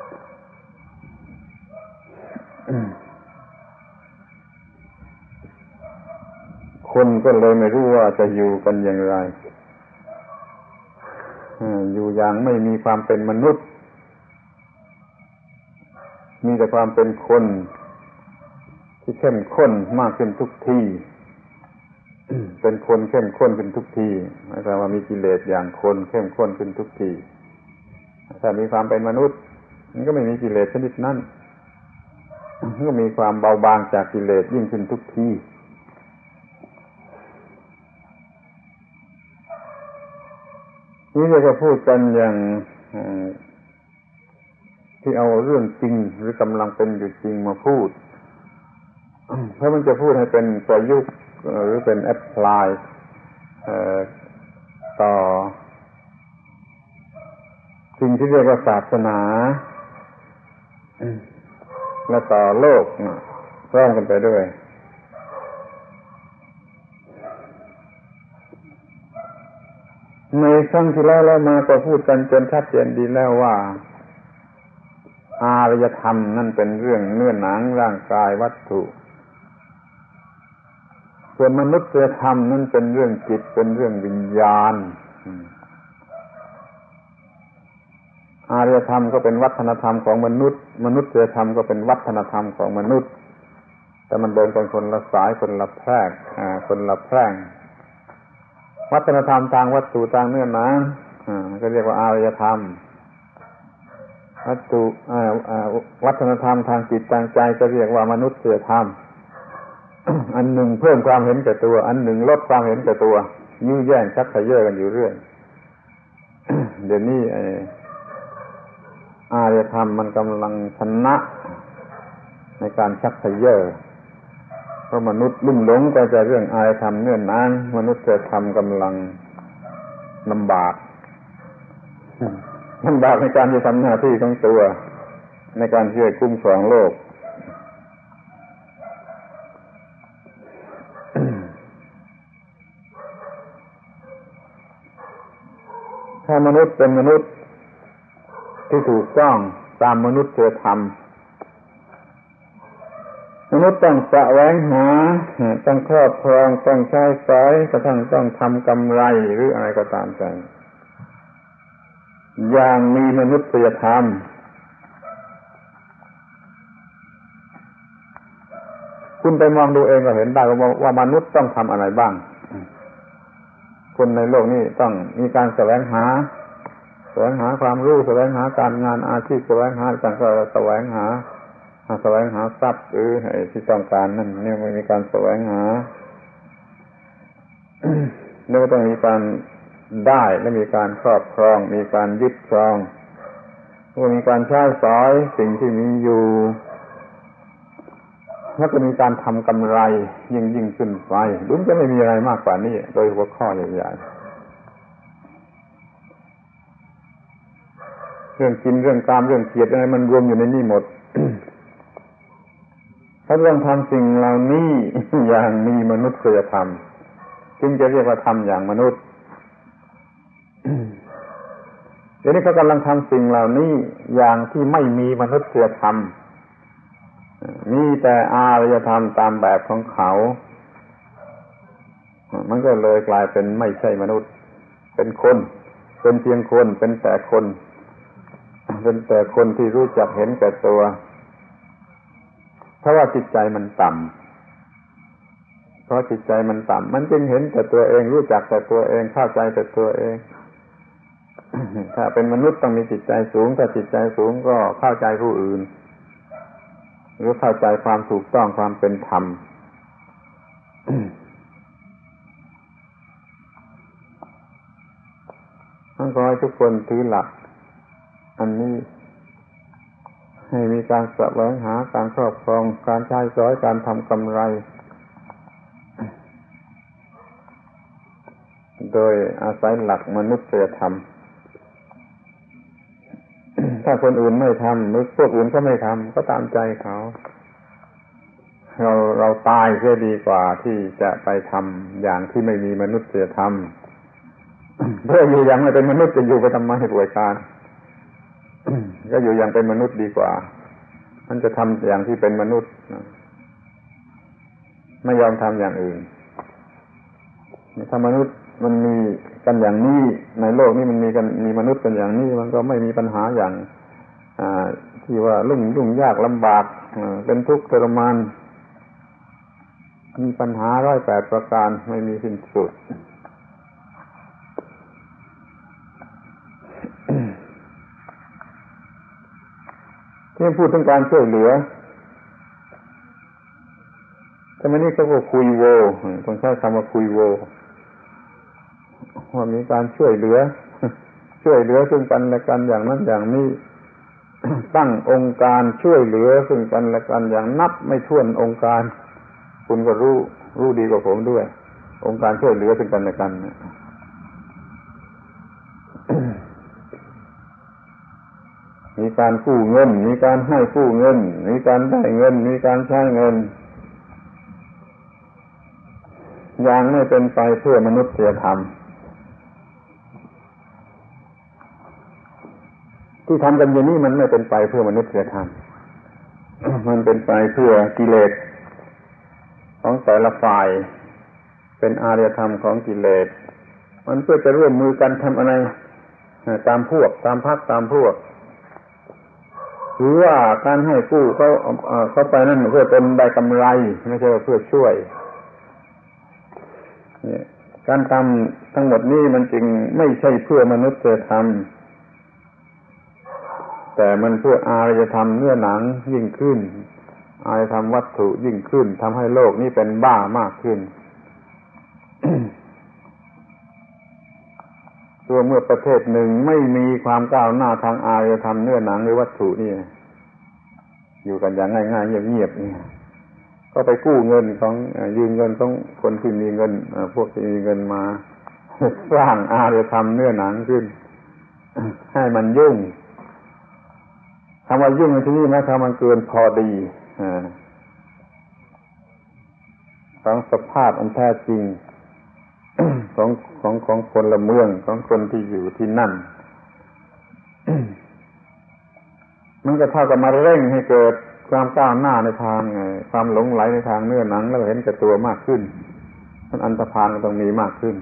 คนก็เลยไม่รู้ว่าจะอยู่กันอย่างไรอยู่อย่างไม่มีความเป็นมนุษย์มีแต่ความเป็นคนที่เข้มข้นมากขึ้นทุกที เป็นคนเข้มข้นขึ้นทุกทีหมายความว่ามีกิเลสอย่างคนเข้มข้นขึ้นทุกทีถ้ามีความเป็นมนุษย์มันก็ไม่มีกิเลสชนิดนั้นก็มีความเบาบางจากกิเลสยิ่งขึ้นทุกทีนี่เราก็พูดกันอย่างที่เอาเรื่องจริงหรือกำลังเป็นอยู่จริงมาพูดเพราะมันจะพูดให้เป็นประยุกต์หรือเป็นแอพพลายต่อสิ่งที่เรียกว่าศาสนาและต่อโลกพร้อมกันไปด้วยในครั้งที่แล้วแล้วมาก็พูดกันจนชัดเจนดีแล้วว่าอารยธรรมนั่นเป็นเรื่องเนื้อหนังร่างกายวัตถุส่วนมนุษยธรรมนั่นเป็นเรื่องจิตเป็นเรื่องวิญญาณอารยธรรมก็เป็นวัฒนธรรมของมนุษย์มนุษยธรรมก็เป็นวัฒนธรรมของมนุษย์แต่มันเดินกันคนละสายคนละแพร่งอ่าคนละแพร่งวัฒนธรรมทางวัตถุทางเนื้อหนังอ่าก็เรียกว่าอารยธรรมวัตถุอ่าอ่าวัฒนธรรมทางจิตทางใจก็เรียกว่ามนุษยธรรม อันหนึ่งเพิ่มความเห็นแก่ตัวอันหนึ่งลดความเห็นแก่ตัวยื้อแย่งชักเขย่อกันอยู่เรื่อย เดี๋ยวนี้ไอ้อารยธรรมมันกำลังชนะในการชักเขย่อเพราะมนุษย์ลุ่มหลงไปแต่เรื่องอารยธรรมเนื่อนนานมนุษยธรรมกำลังลำบากลำบากในการจะทำหน้าที่ของตัวในการช่วยคุ้มครองโลกถ้ามนุษย์เป็นมนุษย์ที่ถูกต้องตามมนุษยธรรมมนุษย์ต้องแสวงหาต้องครอบครองต้องใช้สอยกระทั่งต้องทำกำไรหรืออะไรก็ตามแต่อย่างมีมนุษยธรรมคุณไปมองดูเองก็เห็นได้ว่าว่ามนุษย์ต้องทำอะไรบ้างคนในโลกนี้ต้องมีการแสวงหาแสวงหาความรู้แสวงหาการงานอาชีพแสวงหาการก็แสวงหาแสวงหาทรัพย์หรือที่ต้องการนั่นเนี่ยมันมีการแสวงหา แล้วก็ต้องมีการได้และมีการครอบครองมีการยึดครองแล้วมีการใช้สอยสิ่งที่มีอยู่แล้วก็มีการทำกำไรยิ่งยิ่งขึ้นไปดูจะไม่มีอะไรมากกว่านี้โดยหัวข้อใหญ่ๆเรื่องกินเรื่องกามเรื่องเกียรติอะไรมันรวมอยู่ในนี่หมด ถ้าต้องทำสิ่งเหล่านี้อย่างมีมนุษยธรรมจึงจะเรียกว่าทำอย่างมนุษย์ เดี๋ยวนี้เขากำลังทำสิ่งเหล่านี้อย่างที่ไม่มีมนุษยธรรมมีแต่อารยธรรมตามแบบของเขามันก็เลยกลายเป็นไม่ใช่มนุษย์เป็นคนเป็นเพียงคนเป็นแต่คนเป็นแต่คนที่รู้จักเห็นแก่ตัวเพราะว่าจิตใจมันต่ำเพราะจิตใจมันต่ำมันจึงเห็นแต่ตัวเองรู้จักแต่ตัวเองเข้าใจแต่ตัวเอง ถ้าเป็นมนุษย์ต้องมีจิตใจสูงถ้าจิตใจสูงก็เข้าใจผู้อื่นหรือเข้าใจความถูกต้องความเป็นธรรม ต้องขอให้ทุกคนถือหลักอันนี้ให้มีการแสวงหาการครอบครองการใช้สอยการทำกำไรโดยอาศัยหลักมนุษยธรรม ถ้าคนอื่นไม่ทำหรือพวกอื่นก็ไม่ทำก็ตามใจเขาเราเราตายเสียดีกว่าที่จะไปทำอย่างที่ไม่มีมนุษยธรรม เพื่ออยู่อย่างไม่เป็นมนุษย์จะอยู่ไปทำไมให้ป่วยการก็อยู่อย่างเป็นมนุษย์ดีกว่ามันจะทำอย่างที่เป็นมนุษย์ไม่ยอมทำอย่างอื่นถ้ามนุษย์มันมีกันอย่างนี้ในโลกนี้มันมีกันมีมนุษย์กันอย่างนี้มันก็ไม่มีปัญหาอย่างที่ว่าลุ่งยุ่งยากลำบากเป็นทุกข์ทรมานมีปัญหาร้อยแปดประการไม่มีสิ้นสุด ที่พูดถึงการช่วยเหลือแต่ไม่นี่เขาก็คุยโวต้องใช้คำว่าคุยโวว่ามีการช่วยเหลือช่วยเหลือซึ่งกันและกันอย่างนั้นอย่างนี้ ตั้งองค์การช่วยเหลือซึ่งกันและกันอย่างนับไม่ถ้วนองค์การคุณก็รู้รู้ดีกว่าผมด้วยองค์การช่วยเหลือซึ่งกันและกัน มีการกู้เงินมีการให้กู้เงินมีการได้เงินมีการใช้เงินอย่างไม่เป็นไปเพื่อมนุษยธรรมที่ทำกันอย่างนี้มันไม่เป็นไปเพื่อมนุษยธรรม มันเป็นไปเพื่อกิเลสของแต่ละฝ่ายเป็นอารยธรรมของกิเลสมันเพื่อจะร่วมมือกันทำอะไรตามพวกตามพรรคตามพวกหรือว่าการให้กู้เขาเขาไปนั่นเพื่อเป็นได้กำไรไม่ใช่เพื่อช่วยการทำทั้งหมดนี้มันจึงไม่ใช่เพื่อมนุษยธรรมแต่มันเพื่ออารยธรรมเนื้อหนังยิ่งขึ้นอารยธรรมวัตถุยิ่งขึ้นทำให้โลกนี้เป็นบ้ามากขึ้น ตัวเมื่อประเทศหนึ่งไม่มีความก้าวหน้าทางอารยธรรมเนื้อหนังหรือวัตถุนี่อยู่กันอย่างง่ายๆเงียบๆนี่ก็ไปกู้เงินของยืมเงินของคนที่มีเงินพวกที่มีเงินมาสร้างอารยธรรมเนื้อหนังขึ้นให้มันยุ่งคำว่ายุ่งในที่นี้หมายความมันเกินพอดีของสภาพอันแท้จริงของของของคนละเมืองของคนที่อยู่ที่นั่น มันก็เท่ากับมาเร่งให้เกิดความก้าวหน้าในทางความหลงไหลในทางเนื้อหนังแล้วเห็นแก่ตัวมากขึ้นมันอันธพาลก็ต้องมีมากขึ้น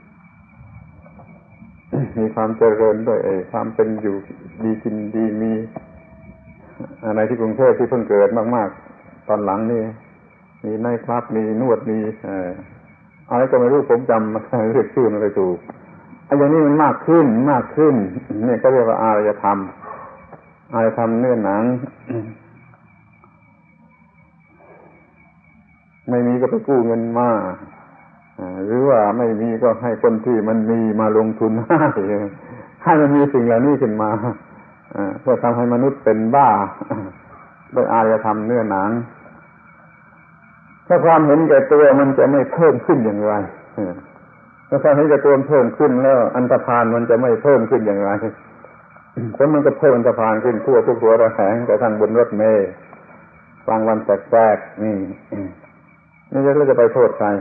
มีความเจริญด้วยความเป็นอยู่ดีกินดีมีอะไรที่กรุงเทพที่เพิ่งเกิดมากๆตอนหลังนี่มีไนท์คลับมีนวดมีอะไรก็ไม่รู้ผมจำเรียกชื่อมันไม่ถูกไอ้อย่างนี้มันมากขึ้นมากขึ้นนี่ก็เรียกว่าอารยธรรมอารยธรรมเนื้อหนังไม่มีก็ไปกู้เงินมาหรือว่าไม่มีก็ให้คนที่มันมีมาลงทุนให้ให้มันมีสิ่งเหล่านี้ขึ้นมาเพื่อทำให้มนุษย์เป็นบ้าด้วยอารยธรรมเนื้อหนังถ้าความเห็นแก่ตัวมันจะไม่เพิ่มขึ้นอย่างไรถ้าความเห็นแก่ตัวเพิ่มขึ้นแล้วอันธพาลมันจะไม่เพิ่มขึ้นอย่างไรเพราะมันก็เพิ่มอันธพาลขึ้นทั่วทุกหัวระแหงแต่ทางบนรถเมล์กลางวันแสกๆนี่นี่จะเราจะไปโทษใคร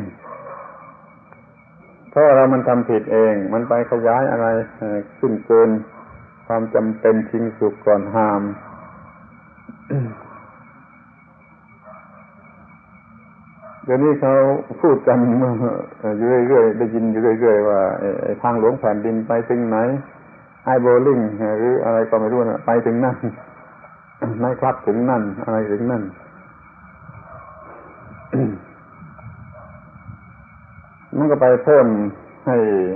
เพราะเรามันทำผิดเองมันไปขยายอะไรขึ้นเกินความจำเป็นชิงสุขก่อนห้าม เดี๋ยวนี้เขาพูดกันอยู่เรื่อยๆได้ยินอยู่เรื่อยๆว่าไอ้ทางหลวงแผ่นดินไปถึงไหนไอ้โบลิ่งหรืออะไรก็ไม่รู้นะไปถึงนั่น นายครับถึงนั่นอะไรถึงนั่น มันก็ไปเพิ่มให้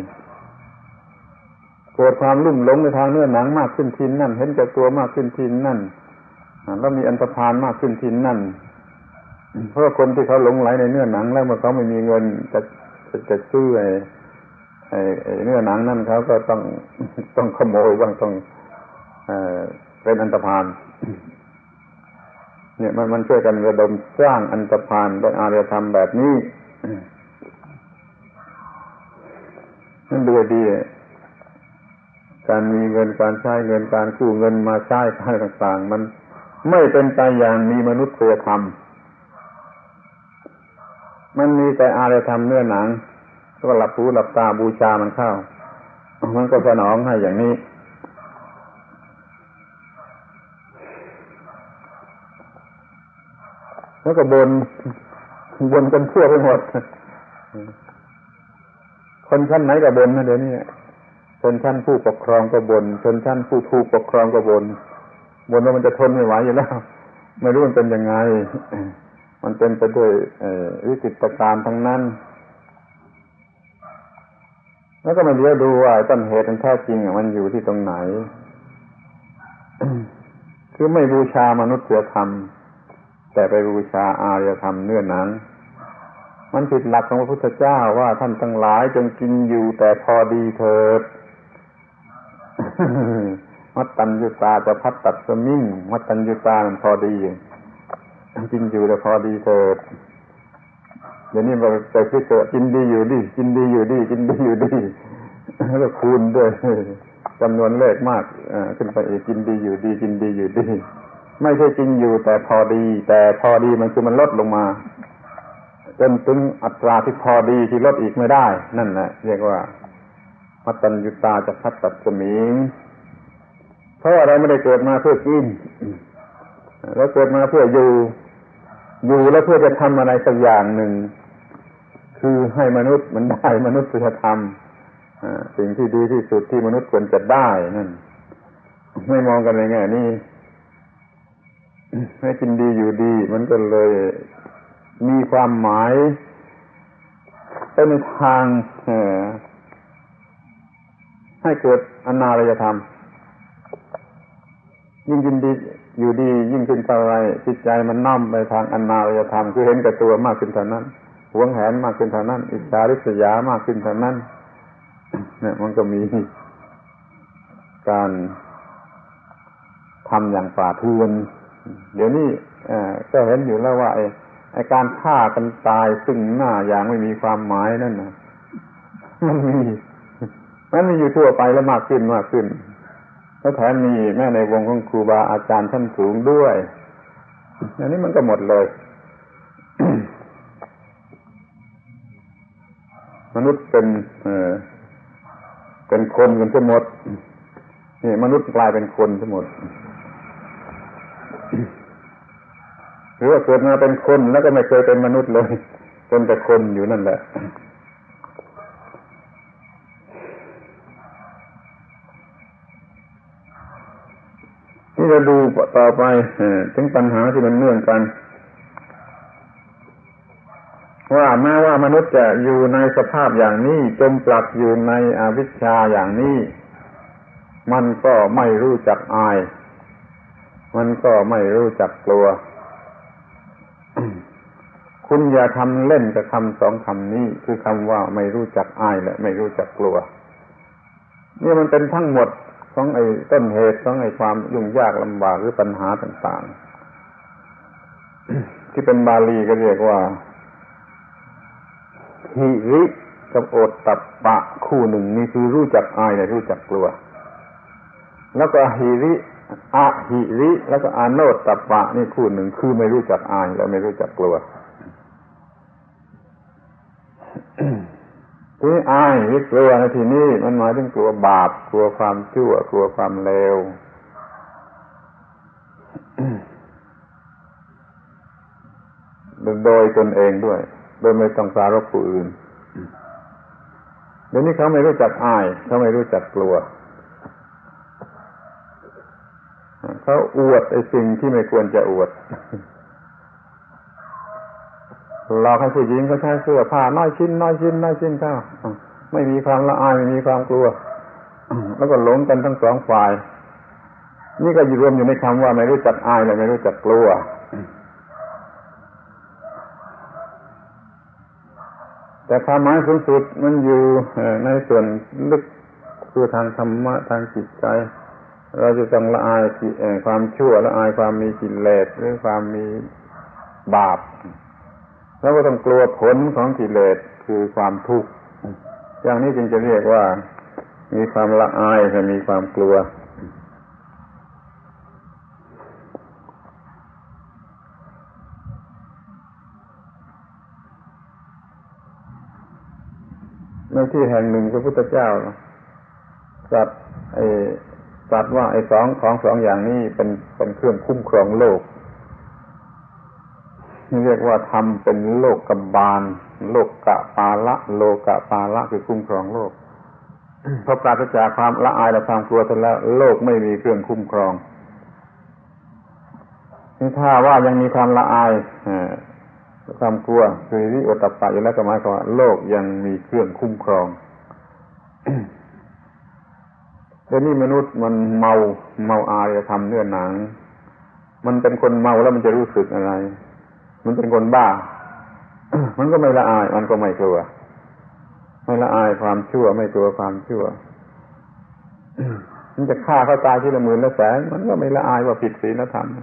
เกิดความลุ่มหลงในทางเนื้อหนังมากขึ้นทีนั่นเห็นแก่ตัวมากขึ้นทีนั่นแล้วมีอันธพาลมากขึ้นทีนั่นเพราะคนที่เขาหลงไหลในเนื้อหนังแล้วเมื่อเขาไม่มีเงินจะจะจะซื้อไอ้ไอ้ไอ้เนื้อหนังนั่นเขาก็ต้องต้องขโมยบ้างต้องเอ่อเป็นอันธพาลเนี่ยมันมันช่วยกันระดมสร้างอันธพาลด้วยอารยธรรมแบบนี้นั่นดูดีการมีเงินการใช้เงินการกู้เงินมาใช้อะไรต่างๆมันไม่เป็นไปอย่างมีมนุษยธรรมมันมีแต่อารยธรรมเนื้อหนังก็หลับหูหลับตาบูชามันเข้ามันก็สนองให้อย่างนี้แล้วก็บนบนกันทั่วไปหมดคนชั้นไหนก็บ่นนะเดี๋ยวนี้ชนชั้นผู้ปกครองก็บ่นชนชั้นผู้ถูกปกครองก็บ่นบ่นว่ามันจะทนไม่ไหวอยู่แล้วไม่รู้มันเป็นยังไงมันเป็นไปด้วยวิกฤตการณ์ทั้งนั้นแล้วก็มาเดี๋ยวดูว่าต้นเหตุมันแท้จริงมันอยู่ที่ตรงไหนคือไม่บูชามนุษยธรรมแต่ไปบูชาอารยธรรมเนื้อหนังมันผิดหลักของพระพุทธเจ้าว่าท่านทั้งหลายจงกินอยู่แต่พอดีเถิดมัตตัญญูตาจะพัดตัดสมิงมัตตัญญูตามันพอดีกินอยู่แต่พอดีเถิดเดี๋ยวนี้เราไปคิดว่ากินดีอยู่ดีกินดีอยู่ดีกินดีอยู่ดีแล้วคูณด้วยจำนวนเลขมากขึ้นไปอีกกินดีอยู่ดีกินดีอยู่ดีไม่ใช่กินอยู่แต่พอดีแต่พอดีมันคือมันลดลงมาจนถึงอัตราที่พอดีที่ลดอีกไม่ได้นั่นแหละเรียกว่ามัตตัญญูตาจะพัดตัดสมิงเพราะว่าเราไม่ได้เกิดมาเพื่อกินเราเกิดมาเพื่ออยู่อยู่แล้วเพื่อจะทำอะไรสักอย่างหนึ่งคือให้มนุษย์มันได้มนุษยธรรมสิ่งที่ดีที่สุดที่มนุษย์ควรจะได้นั่นไม่มองกันในแง่นี้ให้กินดีอยู่ดีมันก็เลยมีความหมายเป็นทางให้เกิดอนาารยธรรมยิ่งกินดีอยู่ดียิ่งขึ้นเท่าไรจิตใจมันน้อมไปทางอนาารยธรรมคือเห็นแก่ตัวมากขึ้นเท่านั้นหวงแหนมากขึ้นเท่านั้นอิจฉาริษยามากขึ้นเท่านั้นเนี่ยมันก็มีการทำอย่างป่าเถื่อนเดี๋ยวนี้ก็เห็นอยู่แล้วว่าไอ้ไอ้การฆ่ากันตายซึ่งหน้าอย่างไม่มีความหมายนั่นน่ะมันมีมันมีอยู่ทั่วไปแล้วมากขึ้นมากขึ้นแล้วแถมมีแม้ในวงของครูบาอาจารย์ชั้นสูงด้วยอันนี้มันก็หมดเลย มนุษย์เป็นเอ่อเป็นคนกันทั้งหมดนี่มนุษย์กลายเป็นคนทั้งหมดหรือว่าเกิดมาเป็นคนแล้วก็ไม่เคยเป็นมนุษย์เลยเป็นแต่คนอยู่นั่นแหละนี่เราดูต่อไปถึงปัญหาที่มันเนื่องกันว่าแม้ว่ามนุษย์จะอยู่ในสภาพอย่างนี้จมปลักอยู่ในอวิชชาอย่างนี้มันก็ไม่รู้จักอายมันก็ไม่รู้จักกลัวคุณอย่าทำเล่นกับคำสองคำนี้คือคำว่าไม่รู้จักอายและไม่รู้จักกลัวนี่มันเป็นทั้งหมดของไอ้ต้นเหตุของไอ้ความยุ่งยากลำบากหรือปัญหาต่างๆ ที่เป็นบาลีก็เรียกว่าหิริกับโอตตัปปะคู่หนึ่งนี่คือรู้จักอายและรู้จักกลัวแล้วก็หิริอะหิริแล้วก็อโนตตัปปะนี่คู่หนึ่งคือไม่รู้จักอายและไม่รู้จักกลัวที่อายหรือกลัวในที่นี้มันหมายถึงกลัวบาปกลัวความชั่วกลัวความเลวโดยตนเองด้วยโดยไม่ต้องปรารภผู้อื่นเดี๋ยวนี้เขาไม่รู้จักอายเขาไม่รู้จักกลัวเขาอวดไอ้สิ่งที่ไม่ควรจะอวดเราให้ผู้หญิงเขาใช้เสื้อผ้าน้อยชิ้นน้อยชิ้นน้อยชิ้นเข้าไม่มีความละอายไม่มีความกลัวแล้วก็หลงกันทั้งสองฝ่ายนี่ก็อยู่รวมอยู่ในคำว่าไม่รู้จักอายและไม่รู้จักกลัวแต่ความหมายสูงสุดมันอยู่ในส่วนลึกคือทางธรรมะทางจิตใจเราจะต้องละอายความชั่วละอายความมีกิเลสหรือความมีบาปแล้วก็ต้องกลัวผลของกิเลสคือความทุกข์อย่างนี้จึงจะเรียกว่ามีความละอายและมีความกลัวในที่แห่งหนึ่งพระพุทธเจ้าตรัสไอ้ตรัสว่าไอ้สองของสองอย่างนี้เป็นเป็นเครื่องคุ้มครองโลกเรียกว่าธรรมเป็นโลกบาลโลกกะปาละโลกะปาละคือคุ้มครองโลกเพราะปราศจากความละอายและความกลัวเสร็จแล้วโลกไม่มีเครื่องคุ้มครองนี่ถ้าว่ายังมีความละอายความกลัวคือวิโอตตัปปะอยู่แล้วก็หมายความว่าโลกยังมีเครื่องคุ้มครองเดี๋ยวนี้มนุษย์มันเมาเมาอารยธรรมเนื้อหนังมันเป็นคนเมาแล้วมันจะรู้สึกอะไรมันเป็นคนบ้า มันก็ไม่ละอายมันก็ไม่กลัวไม่ละอายความชั่วไม่กลัวความชั่ว มันจะฆ่าเขาตายทีละหมื่นละแสนมันก็ไม่ละอายว่าผิดศีลธรรม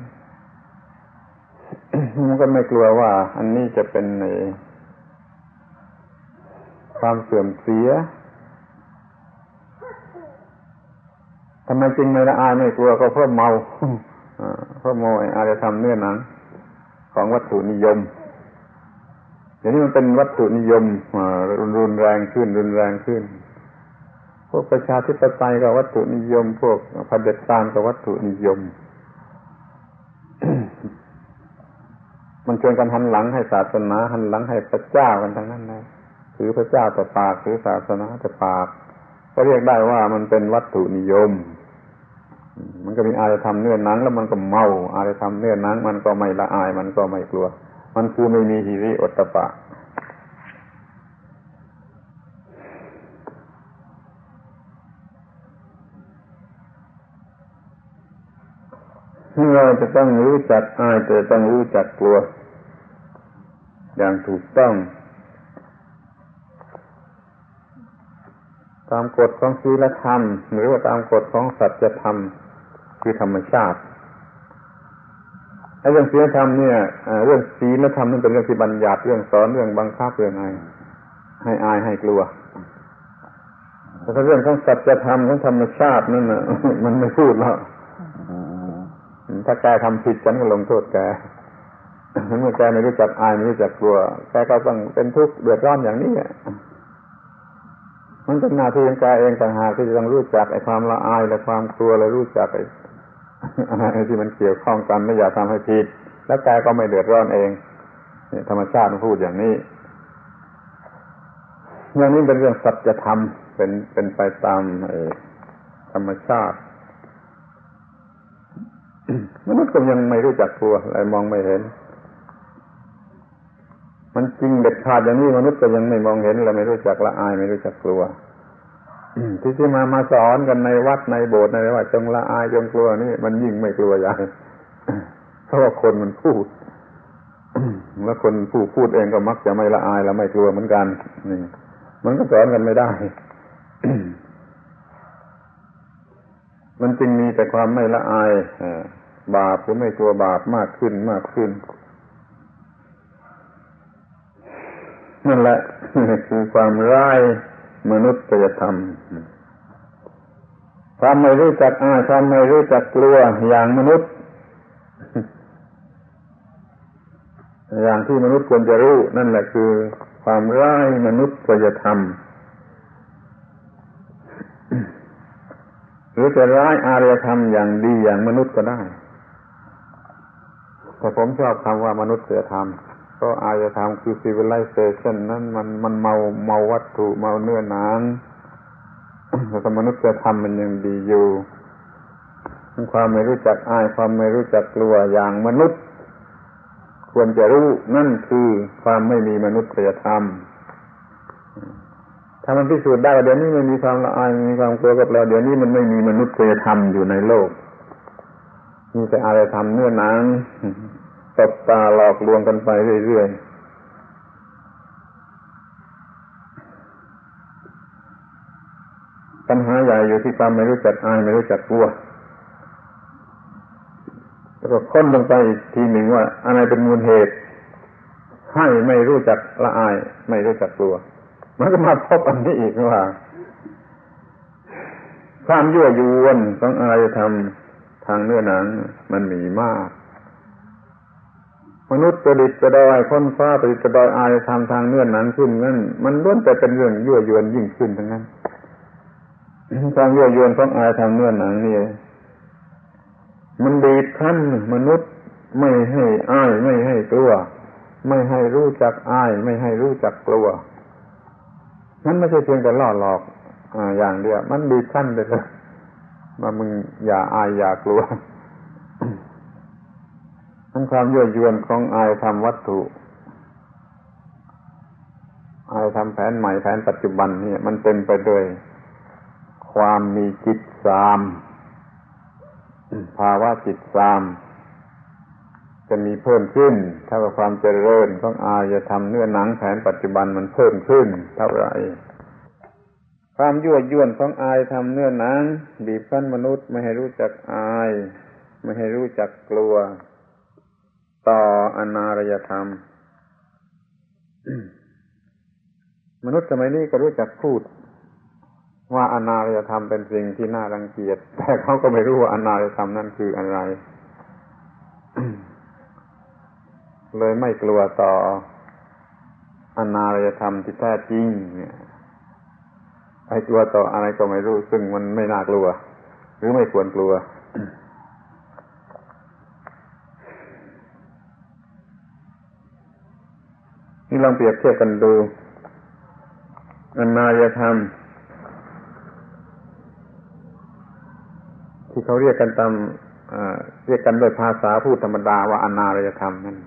มันก็ไม่กลัวว่าอันนี้จะเป็นในความเสื่อมเสียทำไมจริงไม่ละอายไม่กลัวก็เพราะเมาเพราะโมยอารยธรรมเนื้อหนังของวัตถุนิยมเดี๋ยวนี้มันเป็นวัตถุนิยมรุนแรงขึ้นรุนแรงขึ้นพวกประชาธิปไตยก็วัตถุนิยมพวกเผด็จการก็วัตถุนิยม มันชวนกันหันหลังให้ศาสนาหันหลังให้พระเจ้ากันทั้งนั้นนะถือพระเจ้าแต่ปากถือศาสนาแต่ปากก็เรียกได้ว่ามันเป็นวัตถุนิยมมันก็มีอารยธรรมเนื้อหนังแล้วมันก็เมาอารยธรรมเนื้อหนังมันก็ไม่ละอายมันก็ไม่กลัวมันคือไม่มีหิริโอตตัปปะเราจะต้องรู้จักอายแต่ต้องรู้จักกลัวอย่างถูกต้องตามกฎของศีลธรรมหรือว่าตามกฎของสัจธรรมคือธรรมชาติไอ้เรื่องศีลธรรมเนี่ยเรื่องศีลธรรมนั่นเป็นเรื่องที่บัญญัติเรื่องสอนเรื่องบังคับเรื่องอะไรให้อายให้กลัวแต่ถ้าเรื่องของสัจธรรมของธรรมชาตินั่นน่ะมันไม่พูดแล้วถ้าแกทำผิดฉันก็ลงโทษแกเมื่อแกไม่รู้จักอายไม่รู้จักกลัวแกก็ต้องเป็นทุกข์เดือดร้อนอย่างนี้มันเป็นหน้าที่ของแกเองต่างหากที่จะต้องรู้จักไอ้ความละอายและความกลัวและรู้จักไอ้อะไรที่มันเกี่ยวข้องกันไม่อยากทำให้ผิดแล้วแกก็ไม่เดือดร้อนเองธรรมชาติมันพูดอย่างนี้อย่างนี้เป็นเรื่องสัจธรรมเป็นเป็นไปตามธรรมชาติมนุษย์ก็ยังไม่รู้จักกลัวอะไรมองไม่เห็นมันจริงเด็ดขาดอย่างนี้มนุษย์ก็ยังไม่มองเห็นและไม่รู้จักละอายไม่รู้จักกลัวที่ที่มามาสอนกันในวัดในโบสถ์ในว่าจงละอายจงกลัวนี่มันยิ่งไม่กลัวใหญ่เพราะว่าคนมันพูดแล้วคนผู้พูดเองก็มักจะไม่ละอายและไม่กลัวเหมือนกันนี่มันก็สอนกันไม่ได้ มันจึงมีแต่ความไม่ละอายบาปหรือไม่กลัวบาปมากขึ้นมากขึ้นนั่นแหละคือความร้ายมนุษยธรรมความไม่รู้จักอายความไม่รู้จักกลัวอย่างมนุษย์อย่างที่มนุษย์ควรจะรู้นั่นแหละคือความร้ายมนุษยธรรมหรือจะร้ายอารยธรรมอย่างดีอย่างมนุษย์ก็ได้แต่ผมชอบคำว่ามนุษยธรรมก็อารยธรรมคือ civilization นั้นมันมันเมาเมาวัตถุเมาเนื้อหนังแต่มนุษยธรรมมันยังดีอยู่ความไม่รู้จักอายความไม่รู้จักกลัวอย่างมนุษย์ควรจะรู้นั่นคือความไม่มีมนุษยธรรมถ้ามันพิสูจน์ได้ว่าเดี๋ยวนี้ไม่มีความละอายไม่มีความกลัวกับเราเดี๋ยวนี้มันไม่มีมนุษยธรรมอยู่ในโลกมีแต่อารยธรรมเนื้อหนังตบตาหลอกลวงกันไปเรื่อยๆปัญหาใหญ่อยู่ที่ความไม่รู้จักอายไม่รู้จักกลัวแล้วก็ค้นลงไปอีกทีหนึ่งว่าอะไรเป็นมูลเหตุให้ไม่รู้จักละอายไม่รู้จักกลัวมันก็มาพบอันนี้อีกว่าความยั่วยวนของอารยธรรมทางเนื้อหนังมันมีมากมนุษย์ประดิษฐ์ประดอยค้นฟ้าประดิษฐ์ประดอยอารยธรรมทางเนื้อหนังขึ้นนั่นมันล้วนแต่เป็นเรื่องยั่วยวนยิ่งขึ้นทั้งนั้นความยั่วยวนของอารยธรรมเนื้อหนังนี่มันบีบคั้นมนุษย์ไม่ให้อายไม่ให้กลัวไม่ให้รู้จักอายไม่ให้รู้จักกลัวมันไม่ใช่เพียงแต่ล่อหลอกอ่าอย่างเดียวมันบีบคั้นไปเลยว่ามึงอย่าอายอย่ากลัวทั้งความยั่วยวนของอายทำวัตถุอายทำแผนใหม่แผนปัจจุบันนี่มันเต็มไปด้วยความมีจิตสามภาวะจิตสามจะมีเพิ่มขึ้นเท่ากับความเจริญของอายธรรมเนื้อหนังแผนปัจจุบันมันเพิ่มขึ้นเท่าไหร่ความยั่วยวนของอายธรรมเนื้อหนังบีบคั้นมนุษย์ไม่ให้รู้จักอายไม่ให้รู้จักกลัวต่ออนารยธรรม มนุษย์สมัยนี้ก็รู้จักพูดว่าอนารยธรรมเป็นสิ่งที่น่ารังเกียจแต่เขาก็ไม่รู้ว่าอนารยธรรมนั่นคืออะไร เลยไม่กลัวต่ออนารยธรรมที่แท้จริงเนี่ยไอ้กลัวต่ออะไรก็ไม่รู้ซึ่งมันไม่น่ากลัวหรือไม่ควรกลัว นี่ลองเปรียบเทียบกันดูอนารยธรรมที่เขาเรียกกันตามเรียกกันโดยภาษาพูดธรรมดาว่าอนารยธรรมนั่น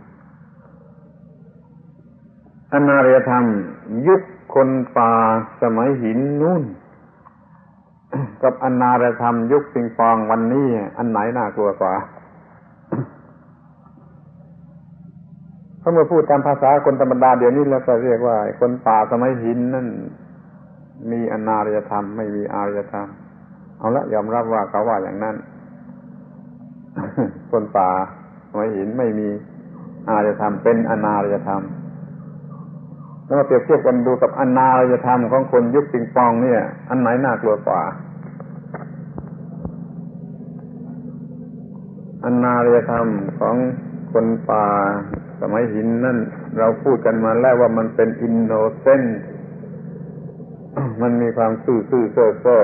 อนารยธรรมยุคคนป่าสมัยหินนู่นกับอนารยธรรมยุคปิงปองวันนี้อันไหนน่ากลัวกว่าเพราะเมื่อพูดตามภาษาคนธรรมดาเดี๋ยวนี้แล้วก็เรียกว่าคนป่าสมัยหินนั่นมีอนารยธรรมไม่มีอารยธรรมเอาละยอมรับว่าเขาว่าอย่างนั้น คนป่าสมัยหินไม่มีอารยธรรมเป็นอนารยธรรมแล้วมาเปรียบเทียบกันดูกับอนารยธรรมของคนยุคปิงปองเนี่ยอันไหนน่ากลัวกว่าอนารยธรรมของคนป่าสมัยหินนั่นเราพูดกันมาแล้วว่ามันเป็นอินโนเซนต์มันมีความซื่อซื่อเซ่อเซ่อ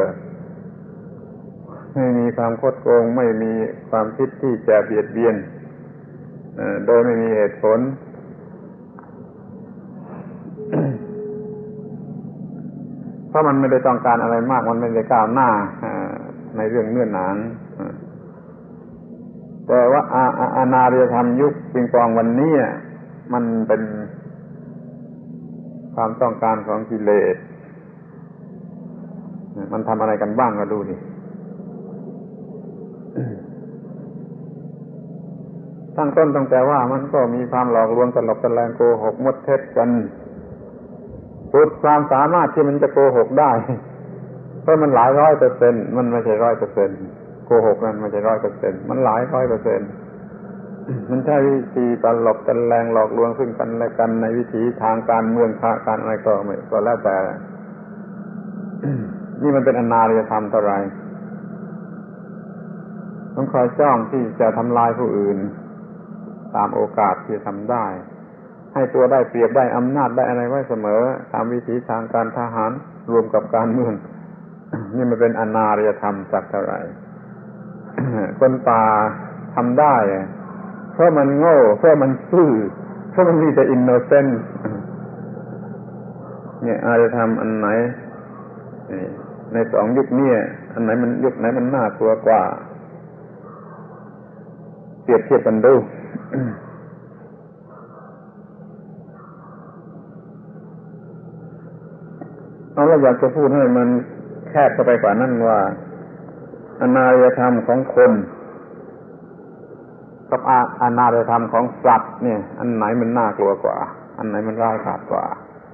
ไม่มีความคดโกงไม่มีความคิดที่จะเบียดเบียนโดยไม่มีเหตุผล เพราะมันไม่ได้ต้องการอะไรมากมันไม่ได้ก้าวหน้าในเรื่องเนื้อหนังแต่ว่าอนารยธรรมยุคปิงปองวันนี้มันเป็นความต้องการของกิเลสมันทำอะไรกันบ้างก็ดูดิตั้งต้นตั้งแต่ว่ามันก็มีความหลอกลวงตลบตะแลงโกหกมดเท็จกันสุดความสามารถที่มันจะโกหกได้เพราะมันหลายร้อยเปอร์เซ็นต์มันไม่ใช่ร้อยเปอร์เซ็นต์โกหกนั่นไม่ใช่ร้อยเปอร์เซ็นต์มันหลายร้อยเปอร์เซ็นต์มันใช้วิธีตลบตะแลงหลอกลวงซึ่งกันและกันในวิถีทางการเมืองการอะไรก็ไม่ก็แล้วแต่ นี่มันเป็นอนารยธรรมเท่าไรต้องคอยจ้องที่จะทำลายผู้อื่นตามโอกาสที่ทำได้ให้ตัวได้เปรียบได้อำนาจได้อะไรไว้เสมอตามวิถีทางการทหารรวมกับการเมือง นี่มันเป็นอนารยธรรมสักเท่าไหร่ คนป่าทำได้เพราะมันโง่เพราะมันซื่อเพราะมันมีแต่อินโนเซนต์เนี่ยอารยธรรมอันไหนในสองยุคนี้อันไหนมันยุคไหนมันน่ากลัวกว่าเปรียบเทียบกันดู เอาแล้วอยากจะพูดให้มันแคบเข้าไปกว่านั้นว่าอนารยธรรมของคนกับอนารยธรรมของสัตว์เนี่ยอันไหนมันน่ากลัวกว่าอันไหนมันร้ายกาจกว่า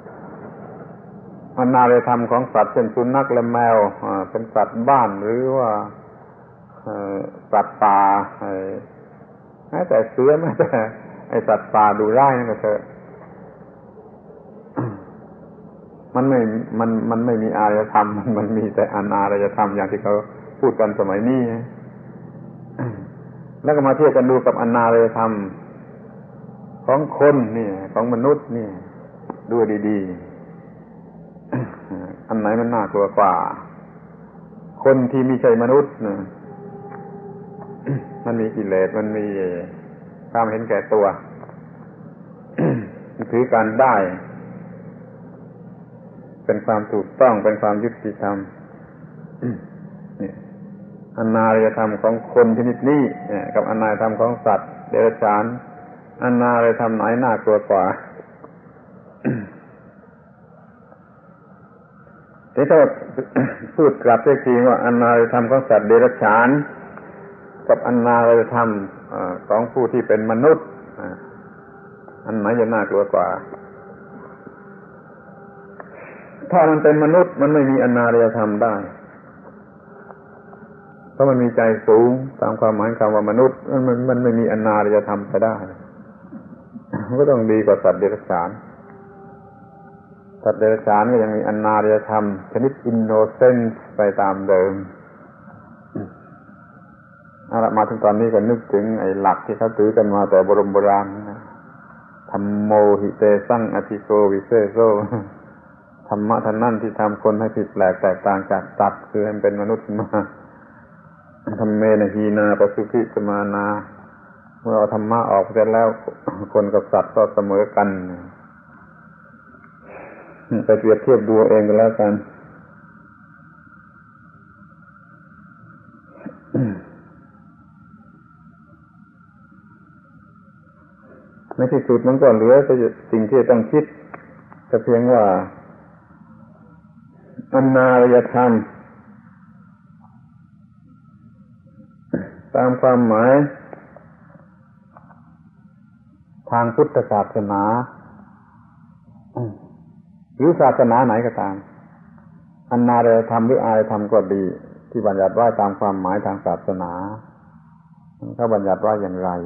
อนารยธรรมของสัตว์เช่นสุนัขและแมวเป็นสัตว์บ้านหรือว่าสัตว์ป่าแม้แต่เสือแม้แต่ไอ้สัตว์ป่าดูร้ายนั่นก็เถอะมันไม่มันมันไม่มีอารยธรรมมันมีแต่อนารยธรรมอย่างที่เขาพูดกันสมัยนี้แล้วก็มาเทียบกันดูกับอนารยธรรมของคนนี่ของมนุษย์นี่ดูดีๆอันไหนมันน่ากลัวกว่าคนที่ไม่ใช่มนุษย์นะมันมีกิเลสมันมีความเห็นแก่ตัวถือการได้เป็นความถูกต้องเป็นความยุติธรรมนี่อนาริยธรรมของคนชนิดนี้กับอนาริยธรรมของสัตว์เดรัจฉานอนาริยธรรมไหนน่ากลัวกว่าที่ถ้าพูดกลับอีกทีว่าอนาริยธรรมของสัตว์เดรัจฉานกับอนาริยธรรมของผู้ที่เป็นมนุษย์อันไหนจะน่ากลัวกว่าถ้ามันเป็นมนุษย์มันไม่มีอนาริยธรรมได้เพราะมันมีใจสูงตามความหมายคำว่ามนุษย์มันมันไม่มีอนาริยธรรมไปได้มันก็ต้องดีกว่าสัตว์เดรัจฉานสัตว์เดรัจฉานก็ยังมีอนาริยธรรมชนิดอินโนเซนส์ไปตามเดิมเอาละมาถึงตอนนี้ก็นึกถึงไอ้หลักที่เขาถือกันมาแต่โบรมโบราณธัมโมหิเตสังอธิโกวิเศษโสธรรมะท่านนั่นที่ทำคนให้ผิดแปลกแตกต่างจากสัตว์คือให้เป็นมนุษย์มาธรรมเมนะฮีนาปสุขิสมานาเมื่อเอาธรรมะออกเสร็จแล้วคนกับสัตว์ก็เสมอกันไปเปรียบเทียบดูเองก็แล้วกันในที่สุดมันก็เหลือแต่สิ่งที่ต้องคิดแต่เพียงว่าอนาริยธรรมตามความหมายทางพุทธศาสนาหรือศาสนาไหนก็ตามอนาริยธรรมหรืออารยธรรมก็ดีที่บัญญัติไว้ตามความหมายทางศาสนาเขาบัญญัติไว้อย่างไร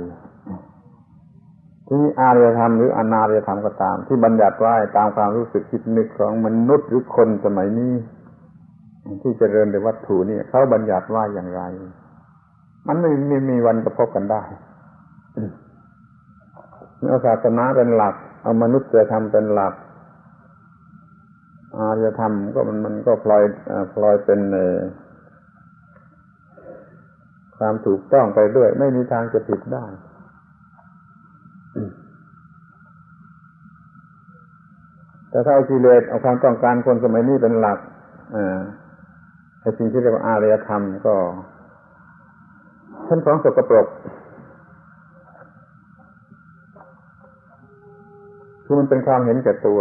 ที่อารยธรรมหรืออนาริยธรรมก็ตามที่บัญญัติไว้ตามความรู้สึกคิดนึกของมนุษย์หรือคนสมัยนี้ที่เจริญด้วยวัตถุนี่เขาบัญญัติไว้อย่างไรมันไม่ไม่มีวันจะพบกันได้เอาศาสนาเป็นหลักเอามนุษยธรรมเป็นหลักอารยธรรมก็มันมันก็พลอยพลอยเป็นความถูกต้องไปด้วยไม่มีทางจะผิดได้แต่ถ้าเอากิเลสเอาความต้องการคนสมัยนี้เป็นหลักอ่าไอ้สิ่งที่เรียกว่าอารยธรรมก็เป็นของสกปรกคือมันเป็นความเห็นแก่ตัว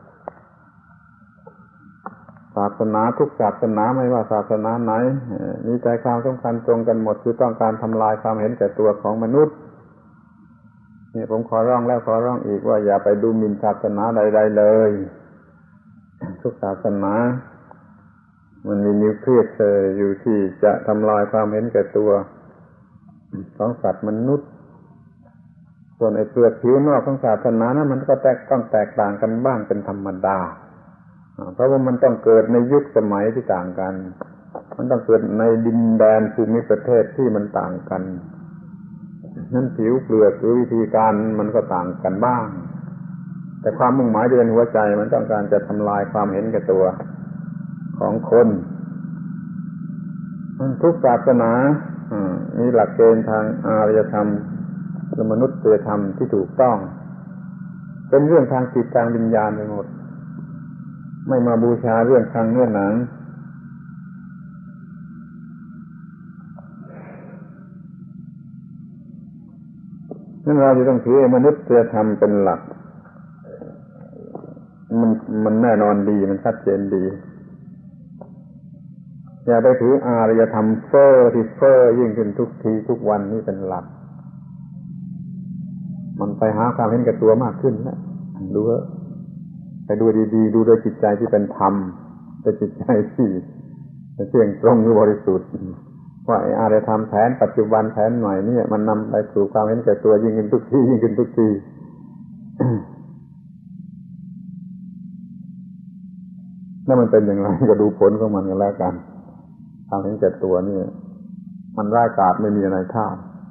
ศาสนาทุกศาสนาไม่ว่าศาสนาไหนมีใจความสำคัญตรงกันหมดคือต้องการทำลายความเห็นแก่ตัวของมนุษย์นี่ผมขอร้องแล้วขอร้องอีกว่าอย่าไปดูหมิ่นศาสนาใดๆเลยทุกศาสนามันมีนิวเคลียสอยู่ที่จะทำลายความเห็นแก่ตัวของสัตว์มนุษย์ส่วนไอ้เปลือกผิวนอกของศาสนานั้นมันก็แตกต้องแตกต่างกันบ้างเป็นธรรมดาเพราะว่ามันต้องเกิดในยุคสมัยที่ต่างกันมันต้องเกิดในดินแดนภูมิประเทศที่มันต่างกันนั่นผิวเปลือกหรือวิธีการมันก็ต่างกันบ้างแต่ความมุ่งหมายเดียวในหัวใจมันต้องการจะทำลายความเห็นแก่ตัวของคนทุกศาสนามีหลักเกณฑ์ทางอารยธรรมและมนุษยธรรมที่ถูกต้องเป็นเรื่องทางจิตทางวิญญาณไปหมดไม่มาบูชาเรื่องทางเนื้อหนังนั่นเราจะต้องถือมนุษยธรรมเป็นหลักมันมันแน่นอนดีมันชัดเจนดีอย่าไปถืออารยธรรมเฟ้อที่เฟ้อยิ่งขึ้นทุกทีทุกวันนี่เป็นหลักมันไปหาความเห็นแก่ตัวมากขึ้นนะดูเถอะไปดูดีๆดูด้วยจิตใจที่เป็นธรรมด้วยจิตใจที่เที่ยงตรงหรือบริสุทธิ์ว่าไอ้อารยธรรมแผนปัจจุบันแผนใหม่นี่มันนำไปสู่ความเห็นแก่ตัวยิ่งขึ้นทุกทียิ่งขึ้นทุกที นั่นมันเป็นอย่างไรก็ดูผลของมันกันแล้วกันความเห็นแก่ตัวนี่มันร้ายกาจไม่มีอะไรเท่า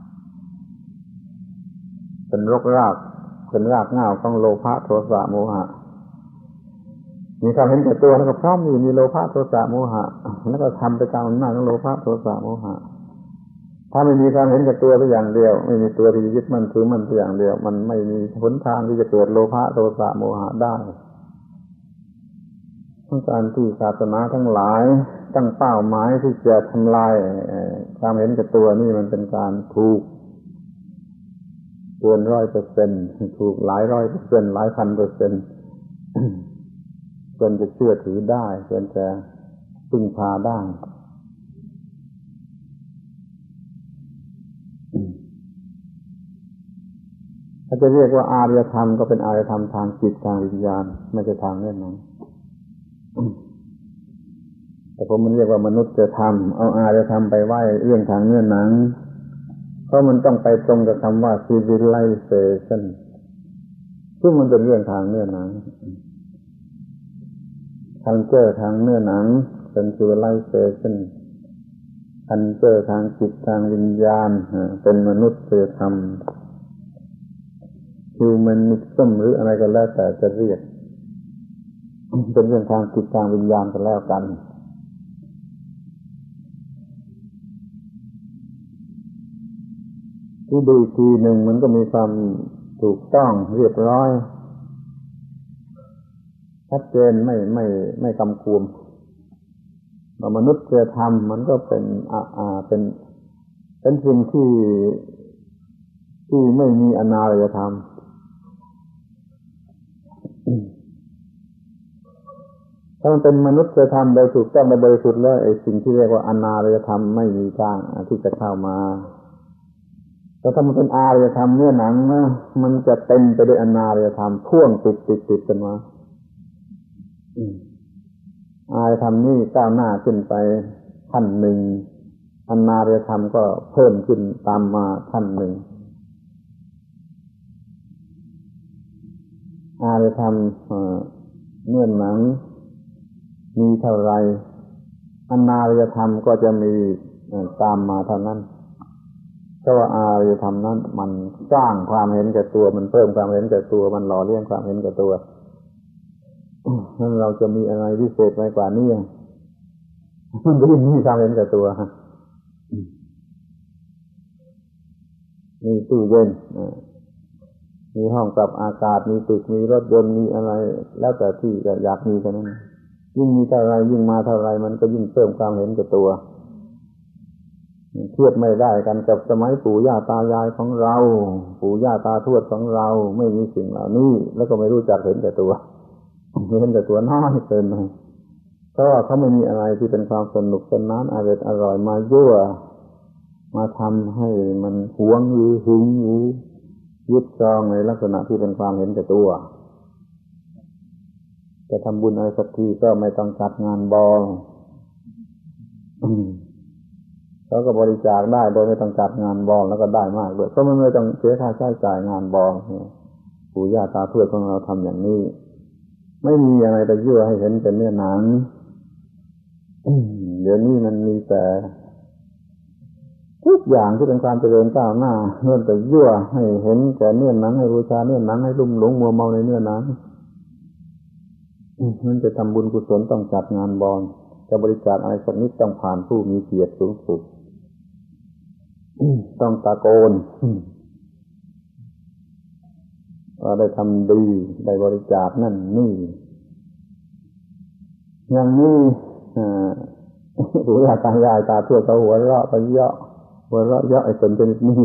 เป็นรกรากเป็นรากเหง้าของโลภะโทสะโมหะมีความเห็นแก่ตัวแล้วก็พร้อมมีมีโลภะโทสะโมหะแล้วก็ทำไปตามอำนาจของโลภะโทสะโมหะถ้าไม่มีความเห็นแก่ตัวสักอย่างเดียวไม่มีตัวที่ยึดมั่นถือมั่นสักอย่างเดียวมันไม่มีหนทางที่จะเกิดโลภะโทสะโมหะได้ทั้งการที่ศาสนาทั้งหลายตั้งเป้าหมายที่จะทำลายความเห็นแก่ตัวนี่มันเป็นการถูกเกินร้อยเปอร์เซ็นต์ถูกหลายร้อยเปอร์เซ็นต์หลายพันเปอร์เซ็นต์เกินจะเชื่อถือได้เกินจะพึ่งพาได้ถ้าจะเรียกว่าอารยธรรมก็เป็นอารยธรรมทางจิตทางวิญญาณไม่ใช่ทางเนื้อหนังแต่ผมมันเรียกว่ามนุษย์จะทำเอาอารยธรรมไปไว้เรื่องทางเนื้อหนังเพราะมันต้องไปตรงกับคำว่า civilization ซึ่งมันเป็นเรื่องทางเนื้อหนัง culture ทางเนื้อหนังเป็น civilization culture ทางจิตทางวิญญาณเป็นมนุษย์จะทำ humanism หรืออะไรก็แล้วแต่จะเรียกเป็นเรื่องทางจิตทางวิญญาณกันแล้วกันที่ดูอีกทีหนึ่งมันก็มีความถูกต้องเรียบร้อยชัดเจนไม่ไม่ไม่กำกวมมนุษย์จะทำมันก็เป็นอ่าอ่าเป็นเป็นสิ่งที่ที่ไม่มีอนาารยธรรมถ้ามันเป็นมนุษย์จะทำโดยถูกต้องโดยบริสุทธิ์แล้วไอ้สิ่งที่เรียกว่าอนาารยธรรมไม่มีทางที่จะเข้ามาแต่ถ้ามันเป็นอารยธรรมเนื้อหนังนะมันจะเต็มไปด้วยอนาารยธรรมพ่วงติดติดติดกันมาอารยธรรมนี่ก้าวหน้าขึ้นไปขั้นหนึ่งอนาารยธรรมก็เพิ่มขึ้นตามมาขั้นหนึ่งอารยธรรมเนื้อหนังมีเท่าไรอนาารยธรรมก็จะมีตามมาเท่านั้นเพราะว่าอารยธรรมนั้นมันสร้างความเห็นแก่ตัวมันเพิ่มความเห็นแก่ตัวมันหล่อเลี้ยงความเห็นแก่ตัวนั้นเราจะมีอะไรพิเศษไปกว่านี้มันก็ยิ่งมีความเห็นแก่ตัวมีตู้เย็นมีห้องปรับอากาศมีตึกมีรถยนต์มีอะไรแล้วแต่ที่อยากมีกันนั้นยิ่งมีเท่าไรยิ่งมาเท่าไรมันก็ยิ่งเพิ่มความเห็นแก่ตัวเทียบไม่ได้กันกับสมัยปู่ย่าตายายของเราปู่ย่าตาทวดของเราไม่มีสิ่งเหล่านี้แล้วก็ไม่รู้จักเห็นแก่ตัวเห็นแก่ตัวน้อยเกินไปเพราะว่าเขาไม่มีอะไรที่เป็นความสนุกสนานอร่อยอร่อยมายั่วมาทำให้มันหวงหรือหึงหรือยึดจองในลักษณะที่เป็นความเห็นแก่ตัวจะทำบุญอะไรสักทีก็ไม่ต้องจัดงานบอลเขาก็บริจาคได้โดยไม่ต้องจัดงานบอลแล้วก็ได้มากด้วยเพราะมันไม่ต้องเสียค่าใช้จ่ายงานบอลปู่ย่าตาทวดของเราทำอย่างนี้ไม่มีอะไรไปยั่วให้เห็นเป็นเนื้อหนังเดี๋ยวนี้มันมีแต่ทุกอย่างที่เป็นความเจริญก้าวหน้าเนื่องแต่ยั่วให้เห็นแก่เนื้อหนังให้บูชาเนื้อหนังให้ลุ่มหลงมัวเมาในเนื้อหนังมันจะทำบุญกุศลต้องจัดงานบอลจะบริจาคอะไรสักนิดต้องผ่านผู้มีเกียรติสูงสุดต้องตะโกนว่าได้ทำดีได้บริจาคนั่นนี่อย่างนี้ปู่ย่าตายายตาทวดเขาหัวเราะไปเยาะหัวเราะเยาะไอ้คนชนิดนี้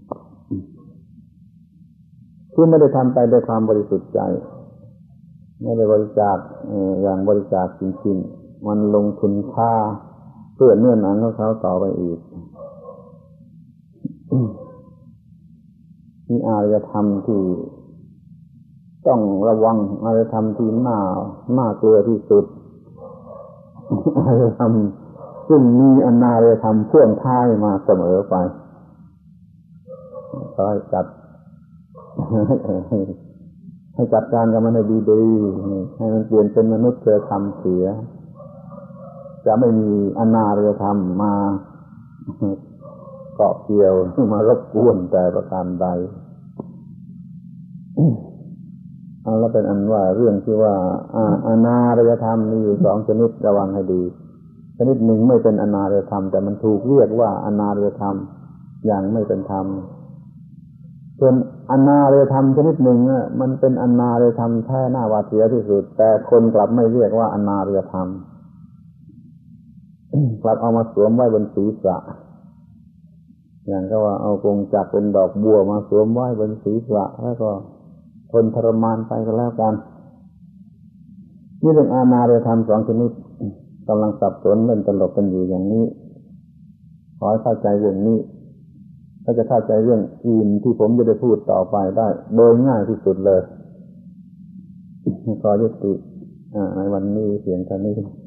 คือไม่ได้ทำไปด้วยความบริสุทธิ์ใจไม่ได้บริจาคอย่างบริจาคจริงๆมันลงทุนค่าเพื่อเนื้อหนังของเขาต่อไปอีกมีอารยธรรมที่ต้องระวังอารยธรรมที่น่าน่ากลัวที่สุดอารยธรรมซึ่งมีอนาารยธรรมพ่วงท้ายมาเสมอไปก็ให้จัดให้จัดการกับมันให้ดีๆให้มันเปลี่ยนเป็นมนุษย์ธรรมเสียจะไม่มีอนาารยธรรมมาเกาะเกี่ยวมารบกวนแต่ประการใดเอาแล้วเป็นอันว่าเรื่องที่ว่าอนาารยธรรมมีอยู่สองชนิดระวังให้ดีชนิดหนึ่งไม่เป็นอนาารยธรรมแต่มันถูกเรียกว่าอนาารยธรรมอย่างไม่เป็นธรรมส่วนอนาารยธรรมชนิดหนึ่งน่ะมันเป็นอนาารยธรรมแท้หน้าหวาดเสียวที่สุดแต่คนกลับไม่เรียกว่าอนาารยธรรมกลับเอามาสวมไว้บนศีรษะอย่างก็ว่าเอากงจักรเป็นดอกบัวมาสวมไว้บนศีรษะแล้วก็ทนทรมานไปก็แล้วกันนี่เรื่องอานารยธรรมสองชนิดกำลังสับสนเล่นตลกกันอยู่อย่างนี้ขอให้เข้าใจเรื่องนี้ถ้าจะเข้าใจเรื่องอื่นที่ผมจะได้พูดต่อไปได้โดยง่ายที่สุดเลยขอยุติในวันนี้เพียงเท่านี้